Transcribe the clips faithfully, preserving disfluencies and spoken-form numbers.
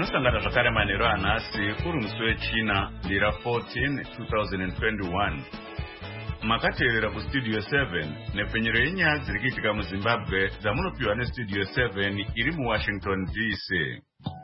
Munosangana zvakare manheru anhasi uri musi wechina ndira fourteen twenty twenty-one. Makateerera kustudio seven nepfenyero yenyaya dziri kuitika muZimbabwe dzamunopiwa nestudio seven iri muWashington D C.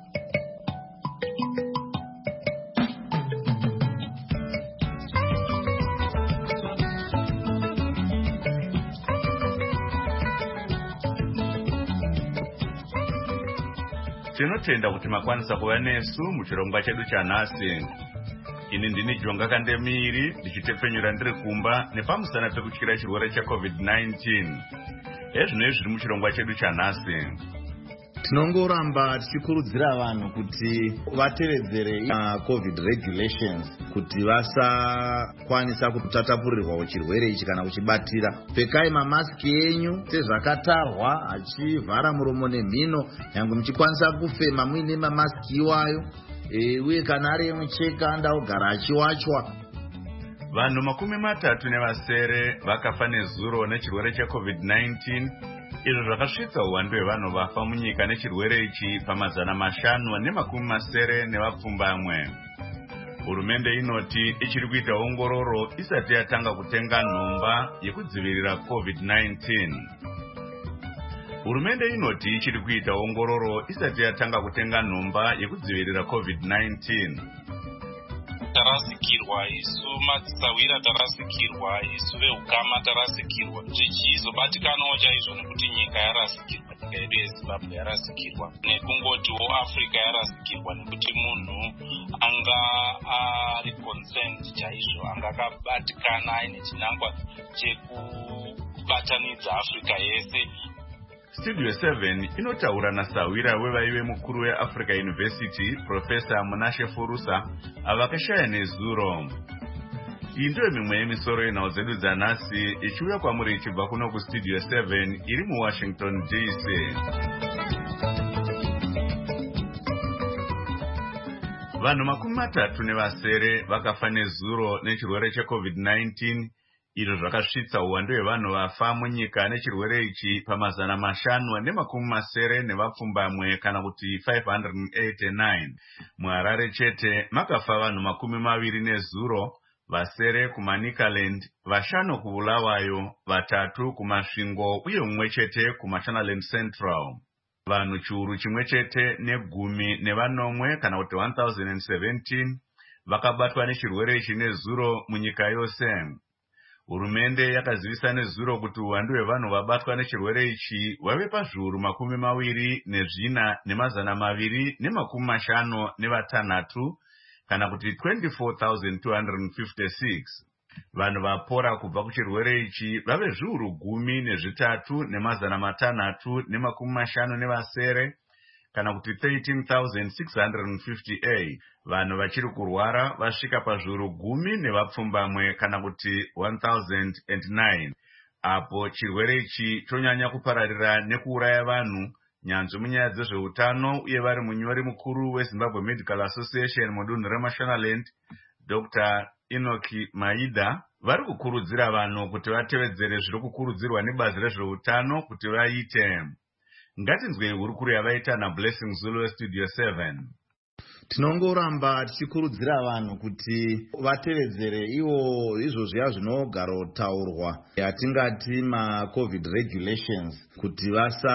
Tinotenda kuti makwanisa kuva nesu muchirongwa chedu chanhasi. Ini ndini Jonga Kandemiri ndichitepfenyura ndiri kumba nepamusana pekutyira chirwere chaCovid nineteen. Ezvino zviri muchirongwa chedu chanhasi. Tinongoramba tichikurudzira vanhu kuti vatevedzere COVID regulations kuti vasakwanisa kutatapurirwa chirwere ichi kana kuchibatira. Pfekai mamasiki enyu sezvakatarwa, achivhara muromo nemhino, nyangwe muchikwanisa kufema muine mamasiki iwayo. E, uye kana ari mucheka andaogara achiwachwa. Vanhu makumi matatu nevasere vakafa nezuro nechirwere chaCovid nineteen. Izvo zvakasvitsa uwandu hwevanhu vafa munyika nechirwere ichi pamazana mashanu nemakumi masere nevapfumbamwe. Hurumende inoti ichiri kuita ongororo isati yatanga kutenga nhomba yekudzivirira COVID nineteen. Hurumende inoti ichiri kuita ongororo isati yatanga kutenga nhomba yekudzivirira COVID nineteen. Tarasikirwa isu matsawira, tarasikirwa isu veukama, tarasikirwa zvichizobatikanawo chaizvo nekuti nyika yarasikirwa, nyika yedu yeZimbabwe yarasikirwa, nekungotiwo Africa yarasikirwa nekuti munhu anga ari concerned chaizvo, anga akabatikana aine chinangwa chekubatanidza Africa yese. Studio seven inotaura naSawira wevaive mukuru weAfrica University, Professor Munashe Furusa, avakashaya nezuro. Iyi ndiyo mimwe yemisoro yenhau dzedu dzanhasi ichiuya kwamuri ichibva kuno kustudio seven iri muWashington D C. Vanhu makumi matatu nevasere vakafa nezuro nechirwere cheCovid nineteen. Izvo zvakasvitsa uwandu hwevanhu vafa munyika nechirwere ichi pamazana mashanu nemakumi masere nevapfumbamwe kana kuti five hundred eighty-nine. MuHarare chete makafa vanhu makumi maviri nezuro, vasere kuManicaland, vashanu kuBulawayo, vatatu kuMasvingo uye mumwe chete kuMashonaland Central. Vanhu chiuru chimwe chete negumi nevanomwe kana kuti one thousand seventeen vakabatwa nechirwere ichi nezuro munyika yose. Hurumende yakazivisa nezuro kuti uwandu hwevanhu vabatwa nechirwere ichi wave pazviuru makumi maviri nezvina nemazana maviri nemakumi mashanu nevatanhatu kana kuti twenty-four thousand two hundred fifty-six. Vanhu vapora kubva kuchirwere ichi vave zviuru gumi nezvitatu nemazana matanhatu nemakumi mashanu nevasere kana kuti thirteen thousand six hundred fifty-eight. Vanhu vachiri kurwara vasvika pazviuru gumi nevapfumbamwe kana kuti one thousand nine. Apo chirwere ichi chonyanya kupararira nekuuraya vanhu, nyanzvi munyaya dzezveutano uye vari munyori mukuru weZimbabwe Medical Association mudunhu reMashonaland, Doctor Enoki Maida, vari kukurudzira vanhu kuti vatevedzere zviri kukurudzirwa nebazi rezveutano kuti vaite. Ngatinzwei hurukuru yavaita naBlessing Zulu westudio seven. Tinongoramba tichikurudzira vanhu kuti vatevedzere iwo izvo zviya zvinogarotaurwa yatingati maCovid regulations kuti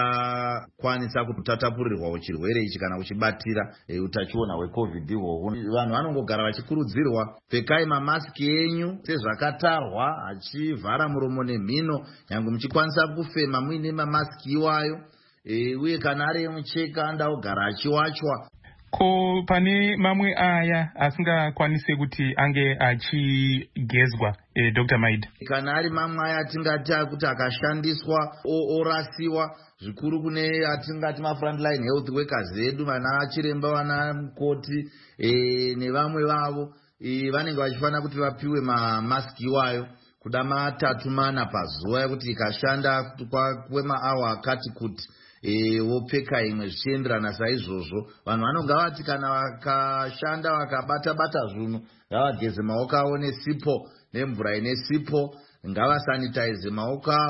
vasakwanisa kutatapurirwa chirwere ichi kana kuchibatira utachiona hweCovid ihwohwo. Vanhu vanongogara vachikurudzirwa, pfekai mamasiki enyu sezvakatarwa, achivhara muromo nemhino, nyangwe muchikwanisa kufema muine mamasiki iwayo. E, uye kana ari mucheka andaogara achiwachwa. Ko pane mamwe aya asingakwanise kuti ange achigezwa, eh, Doctor Maida? Kana ari mamwe aya atingati kuti akashandiswa orasiwa, zvikuru kune atingati ma-frontline health workers edu, vana chiremba, vana mukoti e, nevamwe vavo e, vanenge vachifana kuti vapiwe mamasiki iwayo kuda matatu mana pazuva kuti ikashanda kwemaawa akati kuti E, wopeka imwe zvichienderana saizvozvo. Vanhu vanonga vati kana vakashanda vakabata bata zvinhu ngavageze maoko avo nesipo nemvura ine sipo, ngavasanitize maoko avo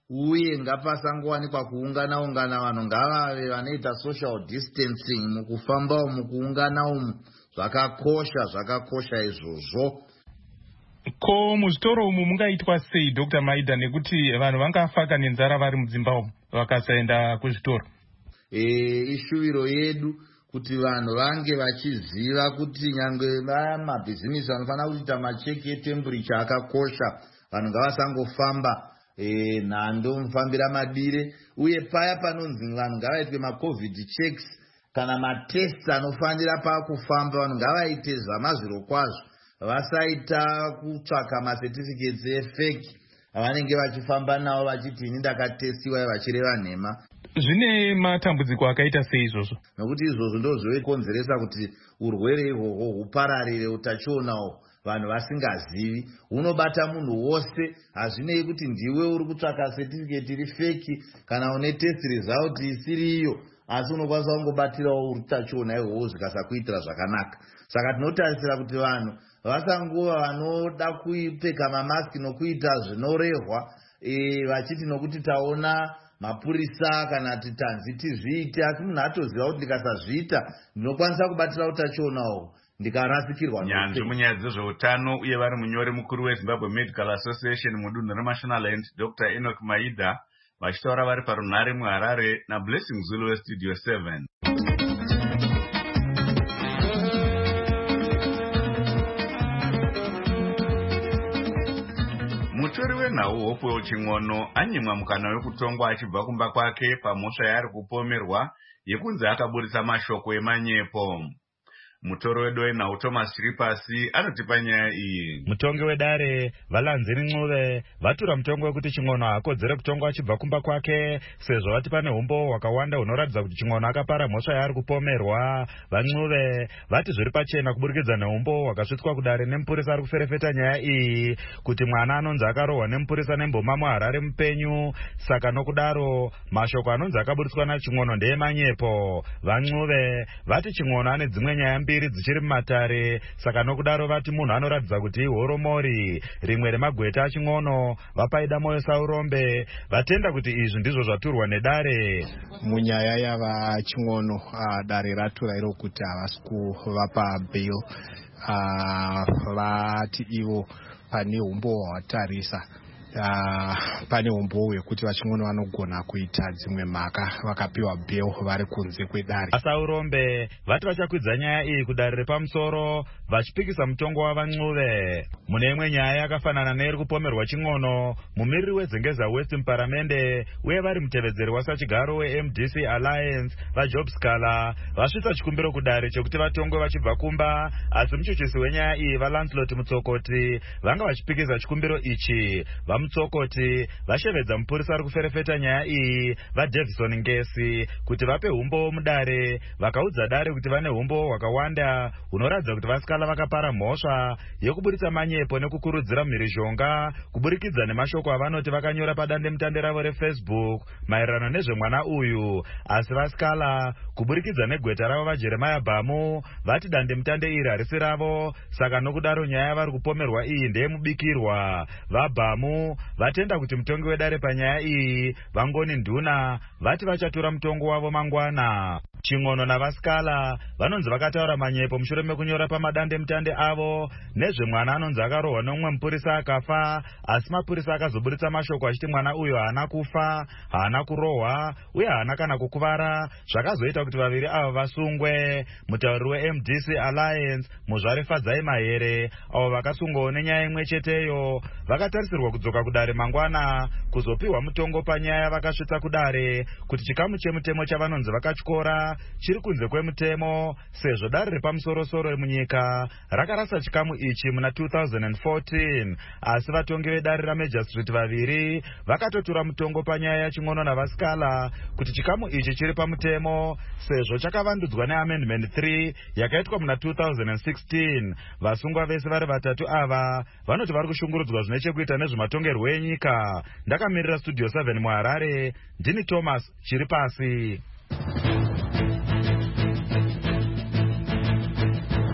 uye ngapasangowanikwa kuungana ungana vanhu ngavave vanoita social distancing mukufamba umu kuungana umu zvakakosha zvakakosha izvozvo. Ko muzvitoro umu mungaitwa sei Doctor Maida nekuti vanhu vangafaka nenzara vari mudzimba umu vakasaenda kuzvitoro? E, ishuviro yedu kuti vanhu vange vachiziva kuti nyangwe vaya mabhizimisi vanofanira kuita macheki etemperature akakosha. Vanhu ngavasangofamba e, nhando mufambira madire, uye paya panonzi vanhu ngavaitwe macovid checks kana matests anofanira pakufamba vanhu ngavaite zvamazviro kwazvo, vasaita kutsvaka macertificates efeki avanenge vachifamba nawo vachiti ini ndakatestiwa vachireva nhema. Zvine matambudziko akaita sei izvozvo? Nokuti izvozvo ndozvokonzeresa kuti urwere ihwohwo hupararire utachiona vanhu vasingazivi. Hunobata munhu wose, hazvinei kuti ndiwe uri kutsvaka certificate iri feki kana une test result isiri iyo, asi unokwanisa kungobatirawo utachiona ihwohwo zvikasakuitira zvakanaka. Saka tinotarisira kuti vanhu vasangova vanoda kupfeka mamaski nokuita zvinorehwa e, vachiti nokuti taona mapurisa kana titanzi tizviite, asi munhu atoziva kuti ndikasazviita ndinokwanisa kubatira utachiona ndikarasikirwa. Nyanzvi munyaya dzezveutano uye vari munyori mukuru weZimbabwe Medical Association mudunhu reMashonaland Doctor Enoch Maida vachitaura vari parunhare muHarare naBlessing Zulu weStudio seven. Mutori wenhau Hope Ching'ono anyimwa mukana wekutongwa achibva kumba kwake pamhosva yaari kupomerwa yekunzi akaburitsa mashoko emanyepo. Mutori wedu wenhau Thomas Chiripasi anotipa nyaya iyi. Mutongi wedare Valanzini Ncube vatura mutongo wekuti Ching'ono hakodzere kutongwa achibva kumba kwake sezvo vati pane umbo hwakawanda hunoratidza kuti Ching'ono akapara mhosva yaari kupomerwa. VaNcube vati zviri pachena kuburikidza neumbo hwakasvitswa kudare nemupurisa ari kuferefeta nyaya iyi kuti mwana anonzi akarohwa nemupurisa nemboma muHarare mupenyu, saka nokudaro mashoko anonzi akaburitswa naChing'ono ndeemanyepo. VaNcube vati Ching'ono ane dzimwe nyaya mbiri dzichiri mumatare, saka nokudaro vati munhu anoratidza kuti ihoromori. Rimwe remagweta aChing'ono vapaida moyo saurombe vatenda kuti izvi ndizvo zvaturwa nedare. Munyaya yava Ching'ono uh, dare ratura iro kuti havasi kuvapa bail, uh, vati ivo pane umbo hwatarisa Uh, pane umbo hwekuti vaChing'ono vanogona kuita dzimwe mhaka vakapiwa bail vari kunze kwedare. Asaurombe vati vachakwidza nyaya iyi kudare repamusoro vachipikisa mutongo wavaNcube. Mune imwe nyaya yakafanana neiri kupomerwa Ching'ono, mumiriri wezengeza West muparamende uye vari mutevedzeri wasachigaro weM D C Alliance vaJob Scala vasvitsa chikumbiro kudare chekuti vatongwe vachibva kumba, asi muchuchisi wenyaya iyi vaLancelot Mutsokoti vanga vachipikisa chikumbiro ichi. Mutsokoti vashevedza mupurisa ari kuferefeta nyaya iyi vaDavison Ngesi kuti vape umbo mudare, vakaudza dare kuti vane umbo hwakawanda hunoratidza kuti vaScala vakapara mhosva yekuburitsa manyepo nekukurudzira mhirizhonga kuburikidza nemashoko avanoti vakanyora padande mutande ravo reFacebook maererano nezvemwana uyu, asi vaScala kuburikidza negweta ravo vaJeremiah Bhamu vati dande mutande iri harisi ravo, saka nokudaro nyaya yavari kupomerwa iyi ndeyemubikirwa. VaBhamu vatenda kuti mutongi wedare panyaya iyi vangoni nduna vati vachatura mutongo wavo mangwana. Ching'ono navaScala vanonzi vakataura manyepo mushure mekunyora pamadande mutande avo nezvemwana anonzi akarohwa nomumwe mupurisa akafa, asi mapurisa akazoburitsa mashoko achiti mwana uyo haana kufa, haana kurohwa uye haana kana kukuvara, zvakazoita kuti vaviri ava vasungwe. Mutauriri weM D C Alliance Muzvare Fadzai Mahere avo vakasungwawo nenyaya imwe cheteyo vakatarisirwa kudzoka kudare mangwana kuzopiwa mutongo panyaya vakasvitsa kudare kuti chikamu chemutemo chavanonzi vakatyora chiri kunze kwemutemo sezvo dare repamusorosoro munyika rakarasa chikamu ichi muna two thousand fourteen, asi vatongi vedare raMajor Street vaviri vakatotura mutongo panyaya yaChing'ono navaScala kuti chikamu ichi chiri pamutemo sezvo chakavandudzwa neamendment three yakaitwa muna two thousand sixteen. Vasungwa vese vari vatatu ava vanoti vari kushungurudzwa zvine chekuita nezvematongerwo enyika. Ndakamirira Studio seven muHarare, ndini Thomas Chiripasi.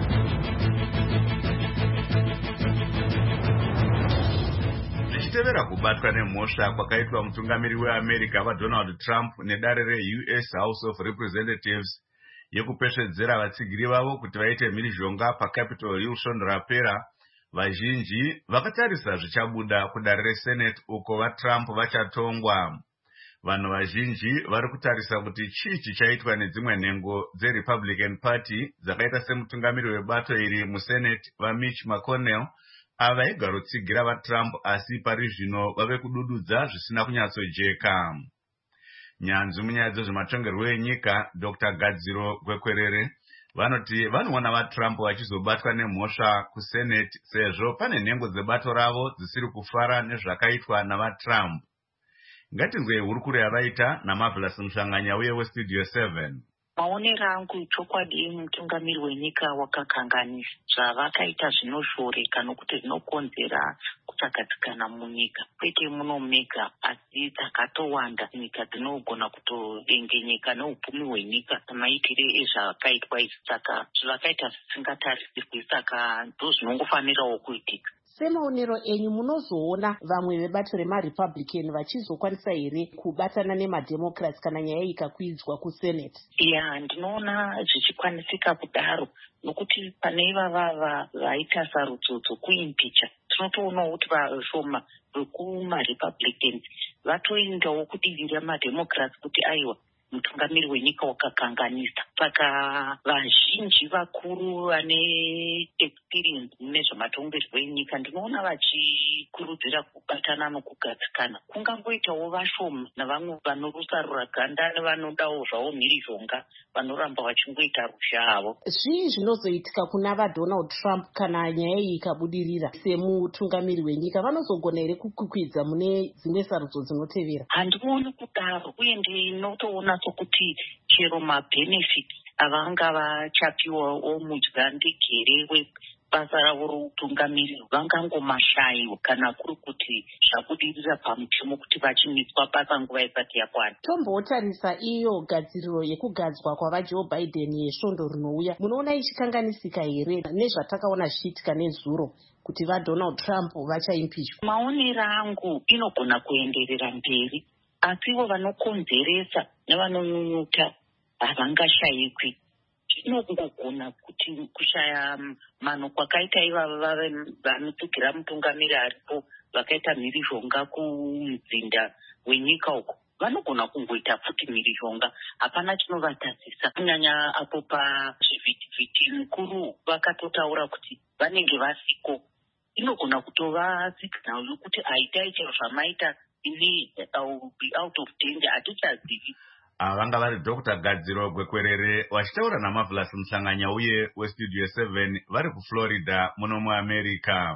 Tichitevera kubatwa nemhosva kwakaitwa mutungamiri weAmerica vaDonald Trump nedare reU S House of Representatives yekupesvedzera vatsigiri vavo kuti vaite mhirizhonga paCapitol Hill svondo rapera, vazhinji vakatarisa zvichabuda kudare reSenate uko vaTrump vachatongwa. Vanhu vazhinji vari kutarisa kuti chii chichaitwa nedzimwe nhengo dzeRepublican Party dzakaita semutungamiri webato iri muSenate vaMitch McConnell ava igarotsigira vaTrump asi pari zvino vave kudududza zvisina kunyatsojeka. Nyanzvi munyaya dzezvematongerwo enyika Doctor Gadziro Gwekwerere vanoti vanoona vaTrump vachizobatwa nemhosva kuSenate sezvo pane nhengo dzebato ravo dzisiri kufara nezvakaitwa navaTrump. Ngatinzwe hurukuro yavaita naMarvelous Mshanganya uye weStudio seven. Maonero angu chokwadi mutungamiri wenyika wakakanganisa zvavakaita zvinoshoreka nokuti zvinokonzera kutsakadzikana munyika, kwete muno mega asi dzakatowanda nyika dzinogona kutodengenyeka neupfumi hwenyika namaitire ezvakaitwa izvi. Saka zvavakaita zvisingatarisirwi, saka ndozvinongofanirawo kuitika. Semaonero enyu munozoona vamwe vebato remaRepublican vachizokwanisa here kubatana nemademocrats kana nyaya ikakwidzwa kuSenate? Ya, ndinoona zvichikwanisika kudaro nokuti pane ivava vaita sarudzo dzokuimpicha tinotoonawo kuti vashoma vekumaRepublicans vatoindawo kudirira mademocrats kuti aiwa mutungamiri wenyika wakakanganisa. Saka vazhinji vakuru vane experience nezvematongerwo enyika ndinoona vachikurudzira kubatana nokugadzikana. Kungangoitawo vashoma navamwe vanorusarura ganda nevanodawo zvavo mhirizhonga vanoramba vachingoita rusha havo. Zvii zvinozoitika kuna vaDonald Trump kana nyaya iyi ikabudirira semutungamiri wenyika? Vanozogona here kukwikwidza mune dzimwe sarudzo dzinotevera? Handikuoni kudaro, uye ndinotoona sokuti chero mabhenefits avanga vachapiwawo mudya ndegere basa ravo routungamiri vangangomashayiwa kana kuri kuti zvabudirira pamutemo kuti vachimitswa basa nguva isati yakwana. Tombotarisa iyo gadziriro yekugadzwa kwavaJoe Biden yesvondo rinouya, munoona ichikanganisika here nezvatakaona zvichiitika nezuro kuti vaDonald Trump vachaimpichwa? Maonero angu inogona kuenderera mberi, asiwo vanokonzeresa nevanonyunyuta havangashayikwi. Inogona kuti kushaya mano kwakaita ivava vanotukira mutungamiri aripo vakaita mhirizhonga kumudzinda wenyika uko vanogona kungoita futi mhirizhonga, hapana chinovatadzisa. Kunyanya apo pazvivhitivhiti mukuru vakatotaura kuti vanenge vasiko, inogona kutova signal yokuti aitai chero zvamaita ini I'll be out of danger, hatichazivi. Vanga vari Doctor Gadziro Gwekwerere vachitaura naMarvelous Mshanganya uye weStudio seven vari kuFlorida muno muAmerica.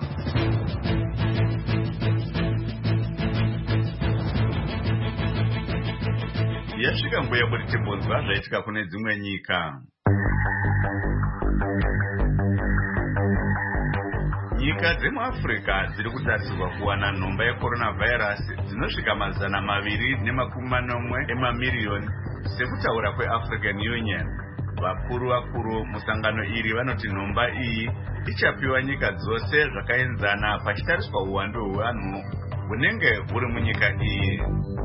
Yasvika nguva yekuti timbonzwa zvaitika kune dzimwe nyika. Nyika dzemuAfrica dziri kutarisirwa kuwana nhomba yeCoronavirus dzinosvika mazana maviri nemakumi manomwe emamiriyoni sekutaura kweAfrican Union. Vakuru vakuru musangano iri vanoti nhomba iyi ichapiwa nyika dzose zvakaenzana pachitariswa uwandu hwevanhu hunenge huri munyika iyi.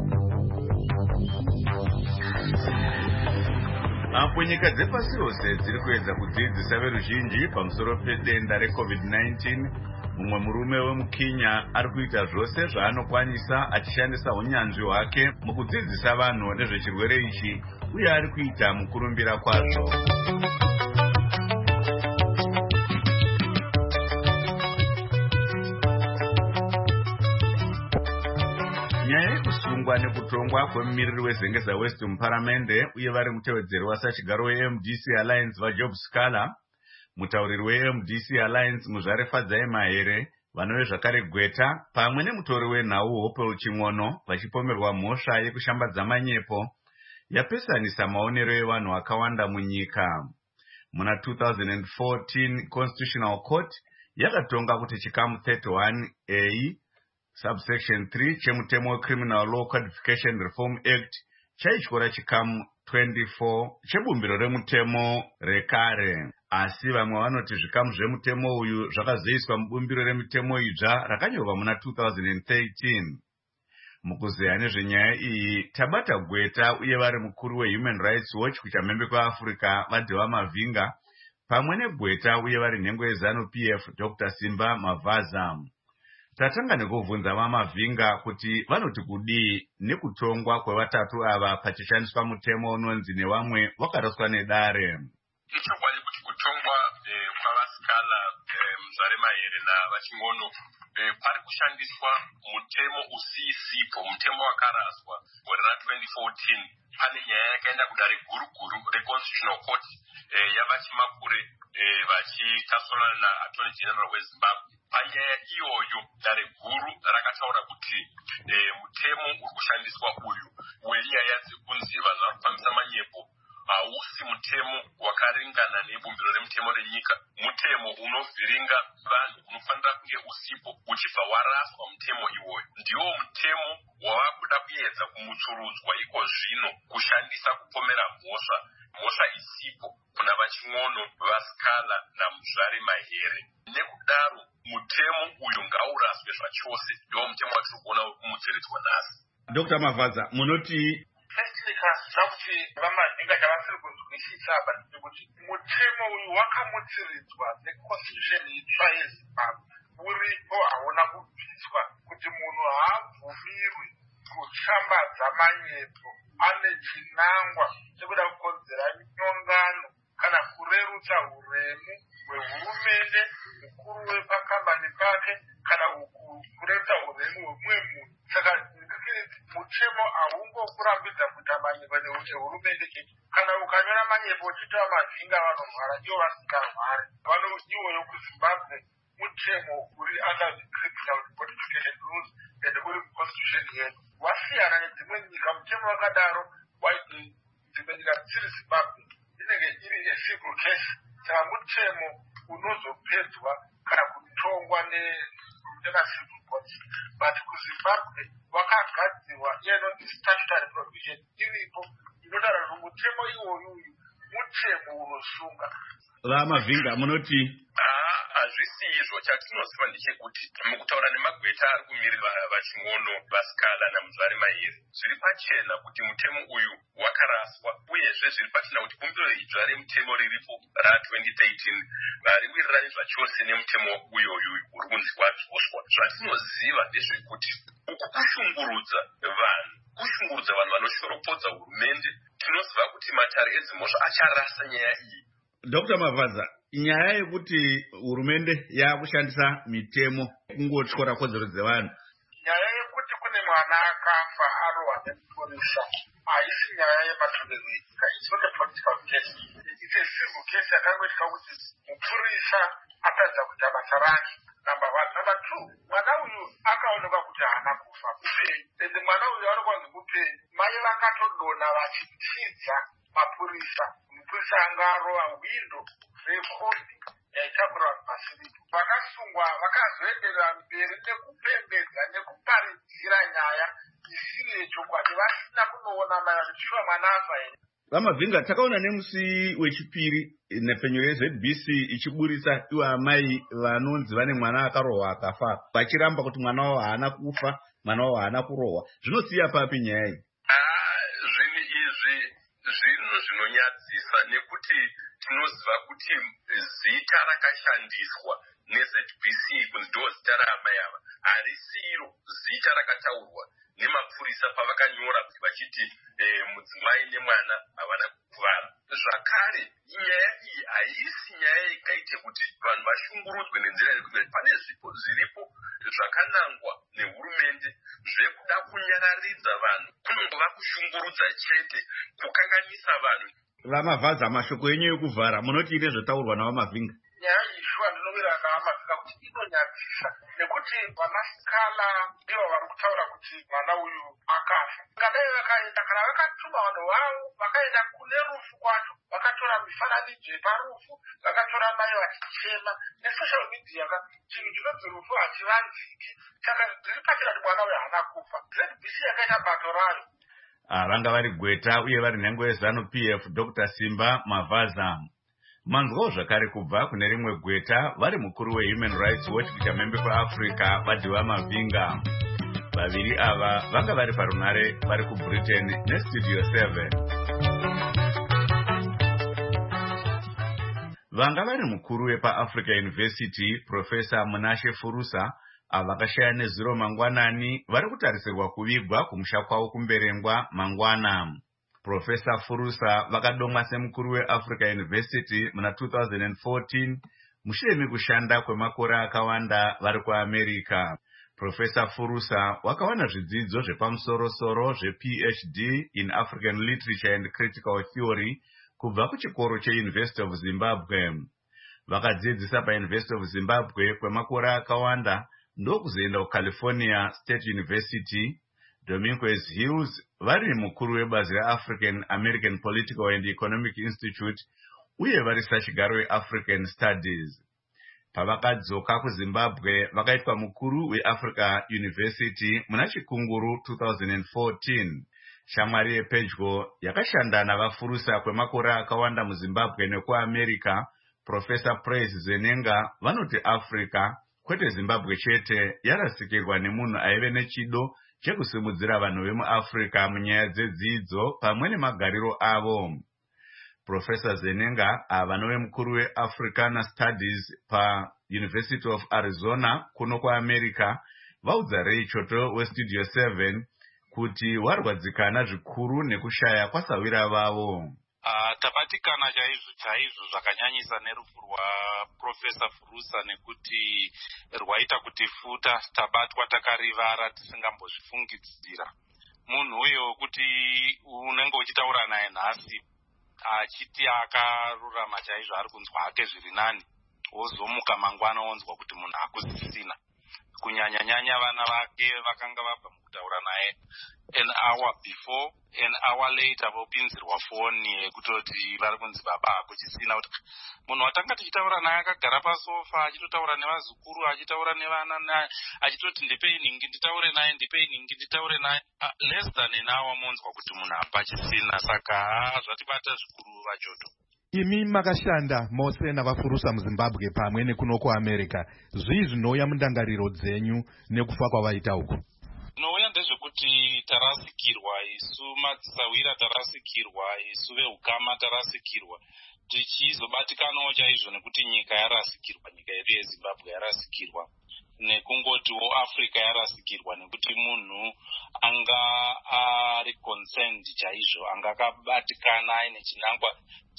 Apo nyika dzepasi rose dziri kuedza kudzidzisa veruzhinji pamusoro pedenda reCovid nineteen, mumwe murume wemuKenya ari kuita zvose zvaanokwanisa achishandisa unyanzvi hwake mukudzidzisa vanhu nezvechirwere ichi uye ari kuita mukurumbira kwazvo. Nyaya yekusungwa nekutongwa kwemumiriri weZengeza West muparamende uye vari mutevedzeri wasachigaro weM D C Alliance vaJob Scala, mutauriri weM D C Alliance Muzvare Fadzai Mahere, vanove zvakare Gweta pamwe nemutori wenhau Hopewell Ching'ono vachipomerwa mhosva yekushambadza manyepo yapesanisa maonero evanhu vakawanda munyika. Muna two thousand fourteen Constitutional Court yakatonga kuti chikamu thirty-one A subsection three chemutemo weCriminal Law Codification Reform Act chaityora chikamu twenty-four chebumbiro remutemo rekare. Asi vamwe vanoti zvikamu zvemutemo uyu zvakazoiswa mubumbiro remutemo idzva rakanyorwa muna two thousand thirteen. Mukuzeya nezvenyaya iyi tabata Gweta uye vari mukuru weHuman Rights Watch kuchamhembe kwaAfrica vaDhewa Mavhinga pamwe neGweta uye vari nhengo yeZanu P F Doctor Simba Mavaza. Tatanga nekubvunza vaMavhinga kuti vanoti kudii nekutongwa kwevatatu ava pachishandiswa mutemo unonzi nevamwe wakaraswa nedare. Ichokwadi kuti kutongwa kwavasikala Mzware Mahere navaching'ono pari kushandiswa mutemo usisipo, mutemo wakaraswa gore ra twenty fourteen. Pane nyaya yakaenda kudare guru-guru reConstitutional Court yavachimakure vachitasurana naAttorney General weZimbabwe. Panyaya iyoyo dare guru rakataura kuti mutemo uri kushandiswa uyu wenyaya dzekunzi vanhu vari kufambisa manyepo hausi mutemo wakaringana nebumbiro remutemo renyika. Mutemo unovhiringa vanhu unofanira kunge usipo uchibva waraswa mutemo iwoyo. Ndiwo mutemo wavakuda kuedza kumutsurudzwa iko zvino kushandisa kupomera mhosva mhosva isipo kuna vaching'ono vasikala naMuzvare Mahere. Nekudaro mutemo uyu ngauraswe zvachose. Ndiwo mutemo watiri kuona kumudziridzwa nhasi. Doctor Mavaza, munoti zvakuti kuti vaMavhinga chavasiri kunzwisisa kuti mutemo uyu wakamutsiridzwa neconstitution itsva yeZimbabwe uripo, hauna kubviswa, kuti munhu haabvumirwi kushambadza manyepo ane chinangwa chekuda kukonzera nyongano kana kurerutsa uremu hwehurumende, mukuru wepakambani pake, kana kurerutsa uremu hwemumwe munhu. Saka mutemo haungokurambidza kuita manyepo nehurumende chete. Kana ukanyora manyepo uchita Mavhinga vanorwara, ivo vasingarwari. Vano iwoyo kuZimbabwe mutemo uri under the criminal codification rules and uri constitution yedu. Wasiyana nedzimwe nyika, mutemo wakadaro waiti dzimwe nyika dziri Zimbabwe inenge iri a civil case. Saka mutemo unozopedzwa kana kutongwa nevacivil courts. But kuZimbabwe wakagadzirwa inonzi statutory provision iripo inotaura kuti mutemo iwoyu mutemo unosunga. vaMavhinga munoti hazvisi izvo. Chatinoziva ndechekuti mukutaura nemagweta ari kumirira vaching'ono vasikala naMuzvare Mahere zviri pachena kuti mutemo uyu wakaraswa, uyezve zviri pachena kuti bumbiro idzva remutemo riripo ra twenty thirteen riwirirane zvachose nemutemo uyoyu uri kunzi wadzoswa. Zvatinoziva ndezvekuti uku kushungurudza vanhu, kushungurudza vanhu vanoshoropodza hurumende. Tinoziva kuti matare edzimhosva acharasa nyaya iyi. Doctor Mavaza, nyaya yekuti hurumende yakushandisa mitemo kungotyora kodzero dzevanhu, nyaya yekuti kune mwana akafa arohwa nemapurisa haisi nyaya yematonderoika. It's not a political case. It's a civil case yakangoitika kuti mupurisa atadza kuita basa rake. Number one. Number two, mwana uyu akaonekwa kuti haana kufa, mupenyu. Ende mwana uyu anokuwa kunzi mupenyu. Mai vakatodona vachitidza mapurisa. Mupurisa anga arohwa hwindo rekombi yaitakura vanhu pasiripo. Vakasungwa vakazoenderera mberi nekupembedza nekuparidzira nyaya isiri yechokwadi, vasina kunoona mai vachichiva mwana afa here. vaMavhinga, takaona nemusi wechipiri nhepfenyo yeZ B C ichiburisa ivo amai vanonzi vane mwana akarohwa akafa, vachiramba kuti mwana wavo haana kufa, mwana wavo haana kurohwa. Zvinosiya papi nyaya iyi? Zvinhu izvi zvinhu zvinonyadzisa nekuti tinoziva kuti zita rakashandiswa neZ B C kunzi ndo zita raamai ava harisiro zita rakataurwa nemapurisa pavakanyora vachiti mudzimai nemwana havana kukuvara. Zvakare nyaya iyi haisi nyaya ikaite kuti vanhu vashungurudzwe nenzira yekuti pane zvipo zviripo zvakanangwa nehurumende zvekuda kunyararidza vanhu, kunongova kushungurudza chete, kukanganisa vanhu. vaMavaza, mashoko enyu ekuvhara munoti ine zvotaurwa navaMavhinga? Nyaya iyi shuwa ndinomirana navaMavhinga kuti inonyadzisa, nekuti vanasikala ndivo vari kutaura kuti mwana uyu akafa. Ngadai vakaenda kana vakatuma vanhu vavo vakaenda kune rufu kwacho, vakatora mifananidzo yeparufu, vakatora mai vachichema nesocial media, chinhu chinonzi rufu hachivanziki. Saka zviri pachena kuti mwana uyu haana kufa. Z B C yakaita bato rayo. vanga vari Gweta uye vari nhengo yeZanu P F Doctor Simba Mavaza. Manzwawo zvakare kubva kune rimwe Gweta vari mukuru weHuman Rights Watch kuchamhembe kwaAfrica vaDhewa Mavhinga. vaviri ava vanga vari parunare vari kubritain nestudio seven. Vanga vari mukuru wepaAfrica University Profesa Munashe Furusa avakashaya nezuro mangwanani vari kutarisirwa kuvigwa kumusha kwavo kumberengwa mangwana. Profesa Furusa vakadomwa semukuru weAfrica University muna two thousand fourteen mushure mekushanda kwemakore akawanda vari kuAmerica. Profesa Furusa wakawana zvidzidzo zvepamusoro-soro zvePhD in African Literature and Critical Theory kubva kuchikoro cheUniversity of Zimbabwe. Vakadzidzisa paUniversity of Zimbabwe kwemakore akawanda ndokuzoenda kuCalifornia State University, Dominguez Hills, vari mukuru webazi reAfrican American Political and Economic Institute uye vari sachigaro weAfrican Studies. Pavakadzoka kuZimbabwe vakaitwa mukuru weAfrica University muna chikunguru two thousand fourteen. Shamwari yepedyo yakashanda navafurusa kwemakore akawanda muZimbabwe nekuAmerica. Professor Praise Zenenga vanoti Africa kwete Zimbabwe chete yarasikirwa nemunhu aive nechido chekusimudzira vanhu vemuAfrica munyaya dzedzidzo pamwe nemagariro avo. Professor Zenenga avanove mukuru weAfricana Studies paUniversity of Arizona kuno kuAmerica vaudza Ray Choto weStudio seven kuti warwadzikana zvikuru nekushaya kwasawira vavo. Uh, tabatikana chaizvo chaizvo zvakanyanyisa nerufu rwaProfesa Furusa nekuti rwaita kuti futa tabatwa takarivara tisingambozvifungidzira. Munhu uyo kuti unenge uchitaura naye nhasi achiti akarurama chaizvo ari kunzwa hake zviri nani, wozomuka mangwana wonzwa kuti munhu hakusisina. Kunyanya-nyanya vana vake vakanga vabva mukutaura naye an hour before, an hour later vopinzirwa foni yekutoti vari kunzi baba hakuchisina. Kuti munhu watanga tichitaura naye akagara pasofa achitotaura nevazukuru achitaura nevana achitoti ndipei ningi nditaure naye ndipei ningi nditaure naye uh, less than an hour monzwa kuti munhu hapachisina. Saka zvatibata zvikuru vachoto. Imi makashanda mose navafurusa muZimbabwe pamwe nekuno kuAmerica. Zvii zvinouya mundangariro dzenyu nekufa kwavaita uku? Zvinouya ndezvekuti tarasikirwa, isu madzisawira tarasikirwa, isu veukama tarasikirwa, tichizobatikanawo chaizvo nekuti nyika yarasikirwa, nyika yedu yeZimbabwe yarasikirwa, nekungotiwo Africa yarasikirwa, nekuti munhu anga ari concerned chaizvo, anga akabatikana aine chinangwa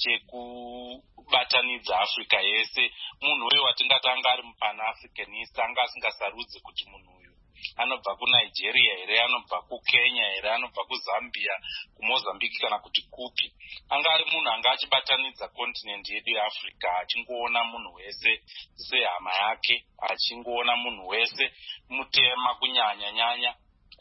chekubatanidza Africa yese. Munhu uyo watingati anga ari mupan-Africanist, anga asingasarudzi kuti munhu uyu anobva kuNigeria here, anobva kuKenya here, anobva kuZambia, kuMozambique kana kuti kupi. Anga ari munhu anga achibatanidza continent yedu yeAfrica, achingoona munhu wese sehama yake, achingoona munhu wese mutema kunyanya-nyanya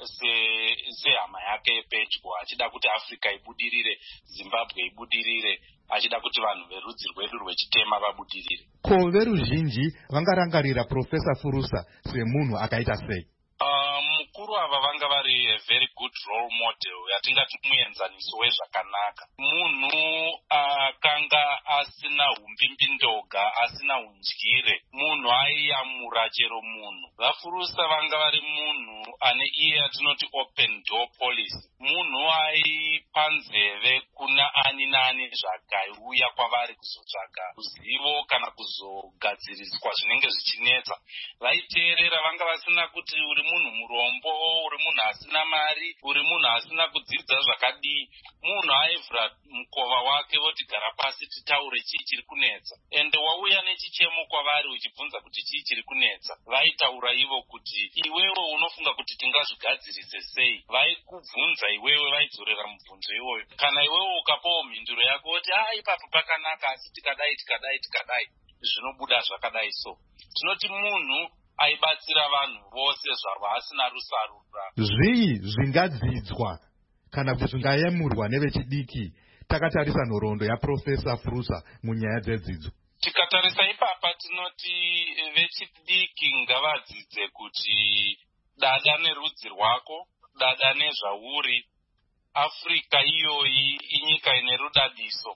sehama yake yepedyo, achida kuti Africa ibudirire, Zimbabwe ibudirire, achida kuti vanhu verudzi rwedu rwechitema vabudirire. Ko veruzhinji vangarangarira Profesa Furusa semunhu akaita sei? Uh, mukuru ava vanga vari a very good role model yatingati muenzaniso wezvakanaka. Munhu akanga uh, asina humbimbindoga, asina undyire, munhu aiyamura chero munhu. Vafurusa vanga vari munhu ane iye yatinoti open door policy. Munhu aipa nzeve kuna ani nani zvakauya kwavari kuzotsvaga ruzivo kana kuzogadziriswa zvinenge zvichinetsa. Vaiteerera, vanga vasina kuti uri munhu murombo, uri munhu asina mari, uri munhu asina kudzidza zvakadii. Munhu aivhura mukova wake voti gara pasi titaure chii chiri kunetsa. Ende wauya nechichemo kwavari uchibvunza kuti chii chiri kunetsa, vaitaura ivo kuti iwewe unofunga kuti tingazvigadzirise sei. Vaikubvunza iwewe, vaidzorera mubvunzo iwoyo. Kana iwewe ukapawo mhinduro yako woti ah ipapo pakanaka asi tikadai tikadai tikadai zvinobuda zvakadai. So tinoti munhu aibatsira vanhu vose zvarwa asina rusarura. Zvii zvingadzidzwa kana kuti zvingayemurwa nevechidiki takatarisa nhoroondo yaProfesa Furusa munyaya dzedzidzo? Tikatarisa ipapa tinoti vechidiki ngavadzidze kuti dada nerudzi rwako, dada nezvauri. Africa iyoyi inyika ine rudadiso.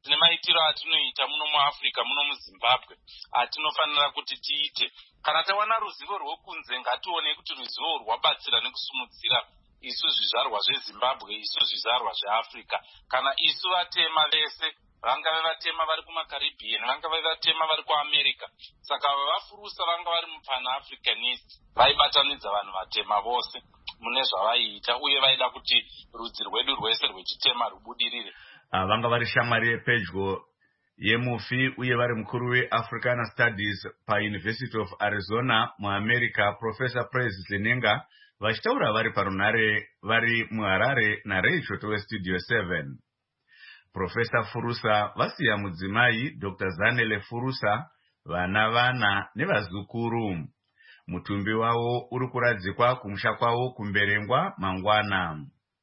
tine maitiro atinoita muno muafrica muno muzimbabwe atinofanira kuti tiite. Kana tawana ruzivo rwokunze ngatione kuti ruzivo rwabatsira nekusumudzira isu zvizvarwa zvezimbabwe, isu zvizvarwa zveafrica. Kana isu vatema vese vangave vatema vari kumacaribbean, vangave vatema vari kuamerica, saka vafurusa vanga vari mupan-africanist vaibatanidza vanhu vatema vose mune zvavaiita, uye vaida kuti rudzi rwedu rwese rwechitema rubudirire. Vanga vari shamwari yepedyo yemufi uye vari mukuru weAfricana Studies paUniversity of Arizona muAmerica, Professor Praise Zlinenga, vachitaura vari parunare vari muHarare naRay Choto weStudio seven. Professor Furusa vasiya mudzimai Doctor Zanele Furusa, vana vana nevazukuru. Mutumbi wavo uri kuradzikwa kumusha kwavo kumberengwa mangwana.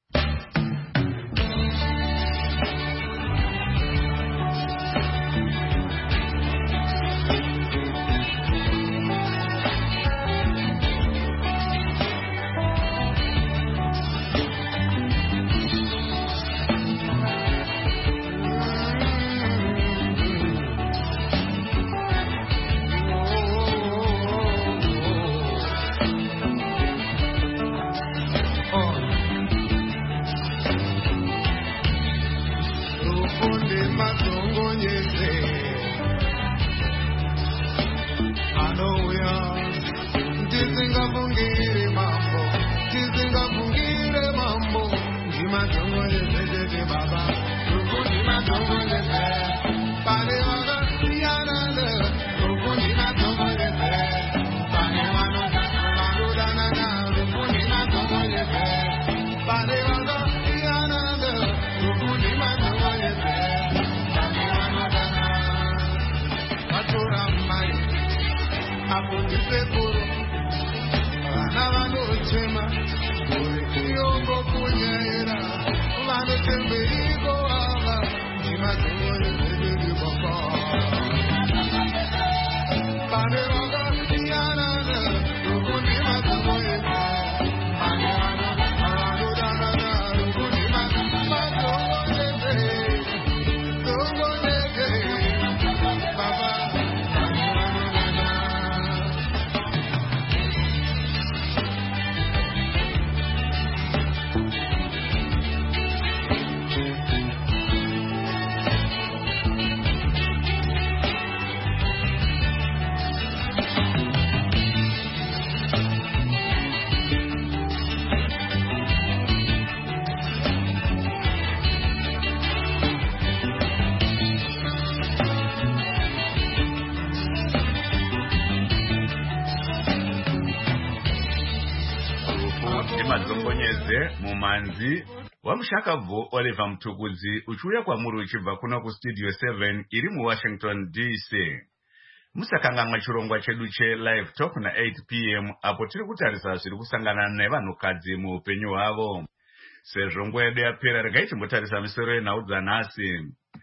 Mumanzi wamushakabvu Oliver Mtukudzi uchiuya kwamuri uchibva kuno kuStudio seven iri muWashington D C. Musakanganwa chirongwa chedu cheLive Talk na eight p m apo tiri kutarisa zviri kusangana nevanhukadzi muupenyu hwavo. Sezvo nguva yedu yapera, regai timbotarisa misoro yenhau dzanhasi.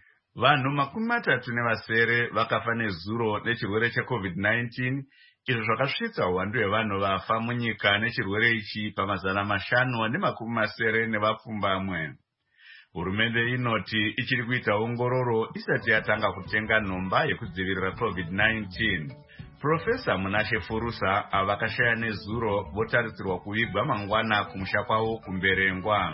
Vanhu makumi matatu nevasere vakafa nezuro nechirwere cheCovid nineteen, izvo zvakasvitsa uwandu hwevanhu vafa munyika nechirwere ichi pamazana mashanu nemakumi masere nevapfumbamwe. Hurumende inoti ichiri kuita ongororo isati yatanga kutenga nhomba yekudzivirira COVID nineteen. Professor Munashe Furusa vakashaya nezuro votarisirwa kuvigwa mangwana kumusha kwavo kumberengwa.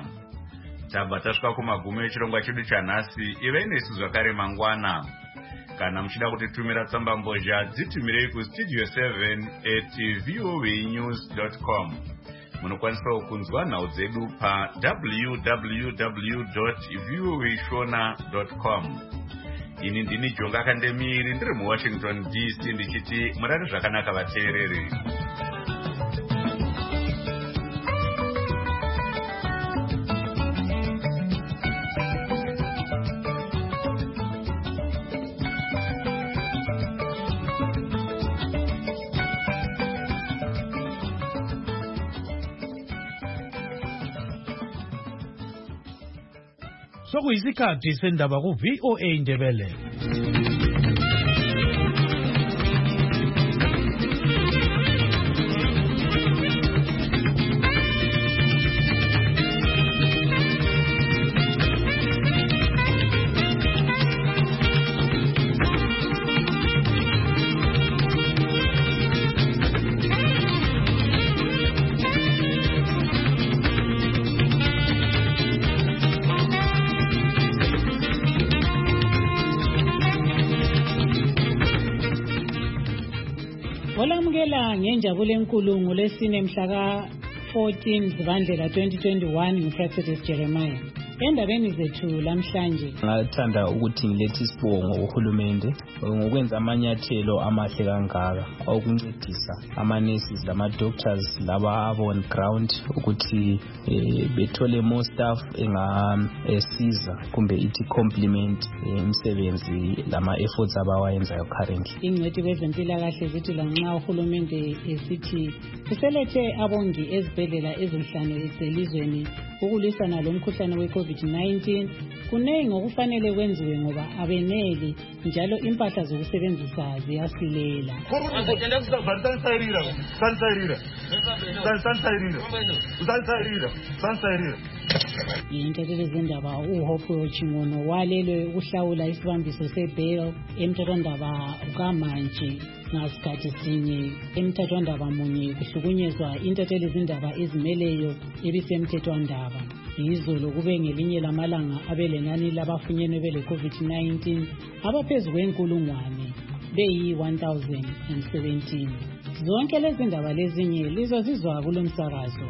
Tabva tasvika kumagumo echirongwa chedu chanhasi. Ivei nesu zvakare mangwana. Kana muchida kutitumira tsamba mbozha, dzitumirei kustudio seven at voanews dot com. Munokwanisawo kunzwa nhau dzedu pa w w w dot voa shona dot com. Ini ndini Jonga Kandemiri ndiri muWashington D C ndichiti murare zvakanaka vateereri. Sokuyisikhathi sendaba ku V O A Ndebele. Ngicela ngenjabulo enkulu ngolesine mhla ka fourteen Zibandlela twenty twenty-one ngiProfessor Jeremiah. Endabeni zethu lamhlanje ngathanda ukuthi ngilethe isibongo kuhulumende ngokwenza amanyathelo amahle kangaka okuncedisa ama-nurses lama-doctors laba on ground ukuthi eh, bethole more staff engasiza kumbe ithi complement imisebenzi lama-efforts abawayenzayo currently. Ingcwethi kwezempilakahle zithi lanxa uhulumende esithi uselethe abongi ezibhedlela ezinhlanu eselizweni ukulwisana lomkhuhlane we-COVID nineteen, kunengi okufanele kwenziwe ngoba abeneli njalo impahla zokusebenzisa ziyasilela. Yintethe zendaba uHopwe Chingono walelwe ukuhlawula isibambiso sebail emthethwandaba ukamanje ngasikhathi sinye emthethwandaba munye kuhlukunyezwa intethe zindaba ezimeleyo ebisemthethwandaba. Izolo kube ngelinye lamalanga abelenani labafunyenwe bele COVID nineteen abaphezu kwenkulungwane beyi one thousand seventeen. Zonke lezi ndaba lezinye lizozizwa kulo msakazo.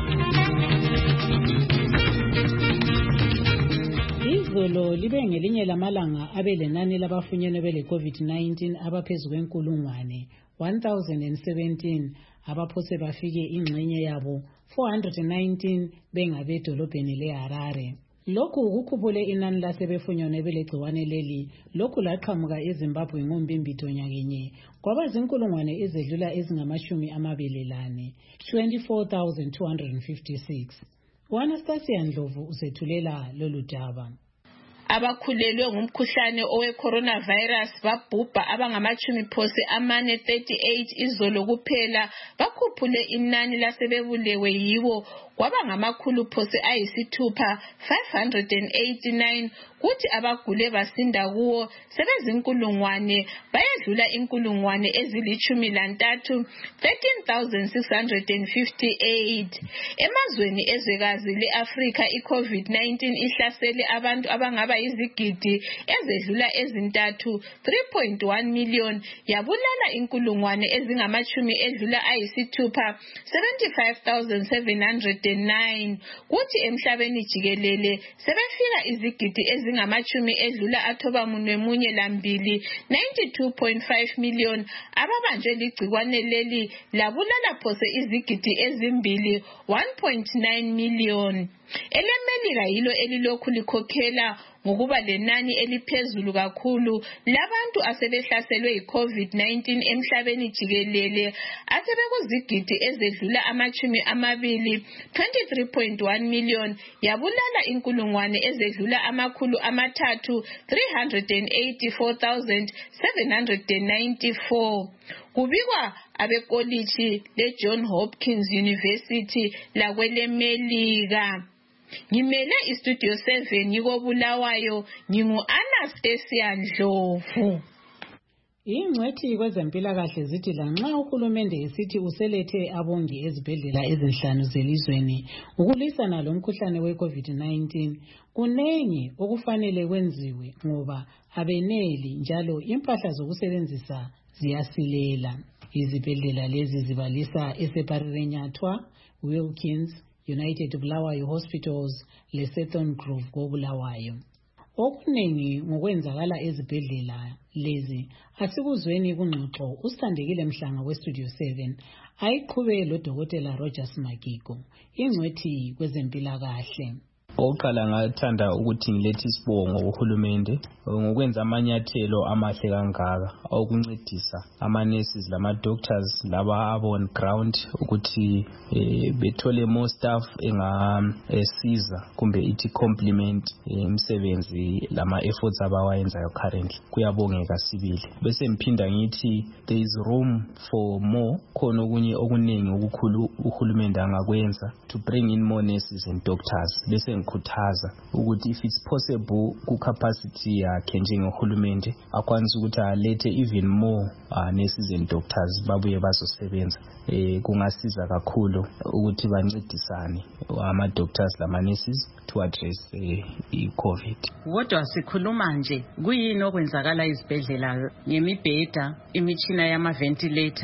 Izolo libe ngelinye lamalanga abelenani labafunyenwe bele COVID nineteen abaphezu kwenkulungwane one thousand seventeen abaphose bafike ingxenye yabo four hundred nineteen bengabedolobheni leHarare. Lokhu ukukhuphule inani lasebefunyenwe belegciwane leli lokhu laqhamuka eZimbabwe ngombimbitho nyakenye kwaba zinkulungwane ezedlula ezingamashumi amabili lane twenty-four thousand two hundred fifty-six. uAnastasia Ndlovu usethulela lolu daba. Abakhulelwe ngumkhuhlane owe-coronavirus babhubha abangamachumi phose amane thirty-eight izolo kuphela bakhuphule inani lasebebulewe yibo kwaba ngamakhulu phose ayisithupha five hundred eighty-nine kuthi abagule basinda kuwo sebezinkulungwane bayedlula inkulungwane ezilichumi lantathu thirteen thousand six hundred fifty-eight. Emazweni ezwekazi leAfrika iCovid nineteen ihlasele abantu abangaba izigidi ezedlula ezintathu three point one million yabulala inkulungwane ezingamachumi edlula ayisithupha seventy-five thousand seven hundred nine kuthi emhlabeni jikelele sebefika izigidi ezingamachumi edlula athoba munwe munye lambili ninety-two point five million ababanjwe ligcikwane leli labulala phose izigidi ezimbili one point nine million. EleMelika yilo elilokhu likhokhela ngokuba lenani eliphezulu kakhulu labantu asebehlaselwe yiCovid nineteen emhlabeni jikelele asebekuzigidi ezedlula amachumi amabili twenty-three point one million yabulala inkulungwane ezedlula amakhulu amathathu three hundred eighty-four thousand seven hundred ninety-four. Kubikwa abekoliji leJohn Hopkins University lakweleMelika. Ngimele istudio seven yikobulawayo ngingu-Anastasia Ndlovu. Ingcwethi kwezempilakahle zithi lanxa uhulumende esithi uselethe abongi ezibhedlela ezinhlanu zelizweni ukulwisana lomkhuhlane we-COVID nineteen, kunengi okufanele kwenziwe ngoba abeneli njalo impahla zokusebenzisa ziyasilela. Izibhedlela lezi zibalisa eSeparere Nyathwa, Wilkins, United Bulawayo Hospitals, leSeton Grove koBulawayo. Okuningi ngokwenzakala ezibhedlela lezi asikuzweni kungxoxo usithandekile Mhlanga weStudio seven ayiqhube lo Dokotela Rogers Magiko, ingcwethi kwezempilakahle. Oqala ngathanda ukuthi ngilethe isibongo kuhulumende ngokwenza amanyathelo amahle kangaka okuncedisa ama-nurses lama-doctors laba on ground ukuthi eh, bethole more staff engasiza kumbe ithi complement imisebenzi lama-efforts abawayenzayo currently. Kuyabongeka sibili. Bese ngiphinda ngithi there is room for more, khona okunye okuningi okukhulu uhulumende angakwenza to bring in more nurses and doctors. Bese ngikhuthaza ukuthi if it's possible ku capacity yakhe njengohulumende akwanisa ukuthi alethe even more uh, nurses and doctors babuye bazosebenza. Eh kungasiza kakhulu ukuthi bancedisane ama doctors lama nurses to address eh, i-COVID. Kodwa sikhuluma nje kuyini okwenzakala izibhedlela ngemibheda, imitshina yama ventilator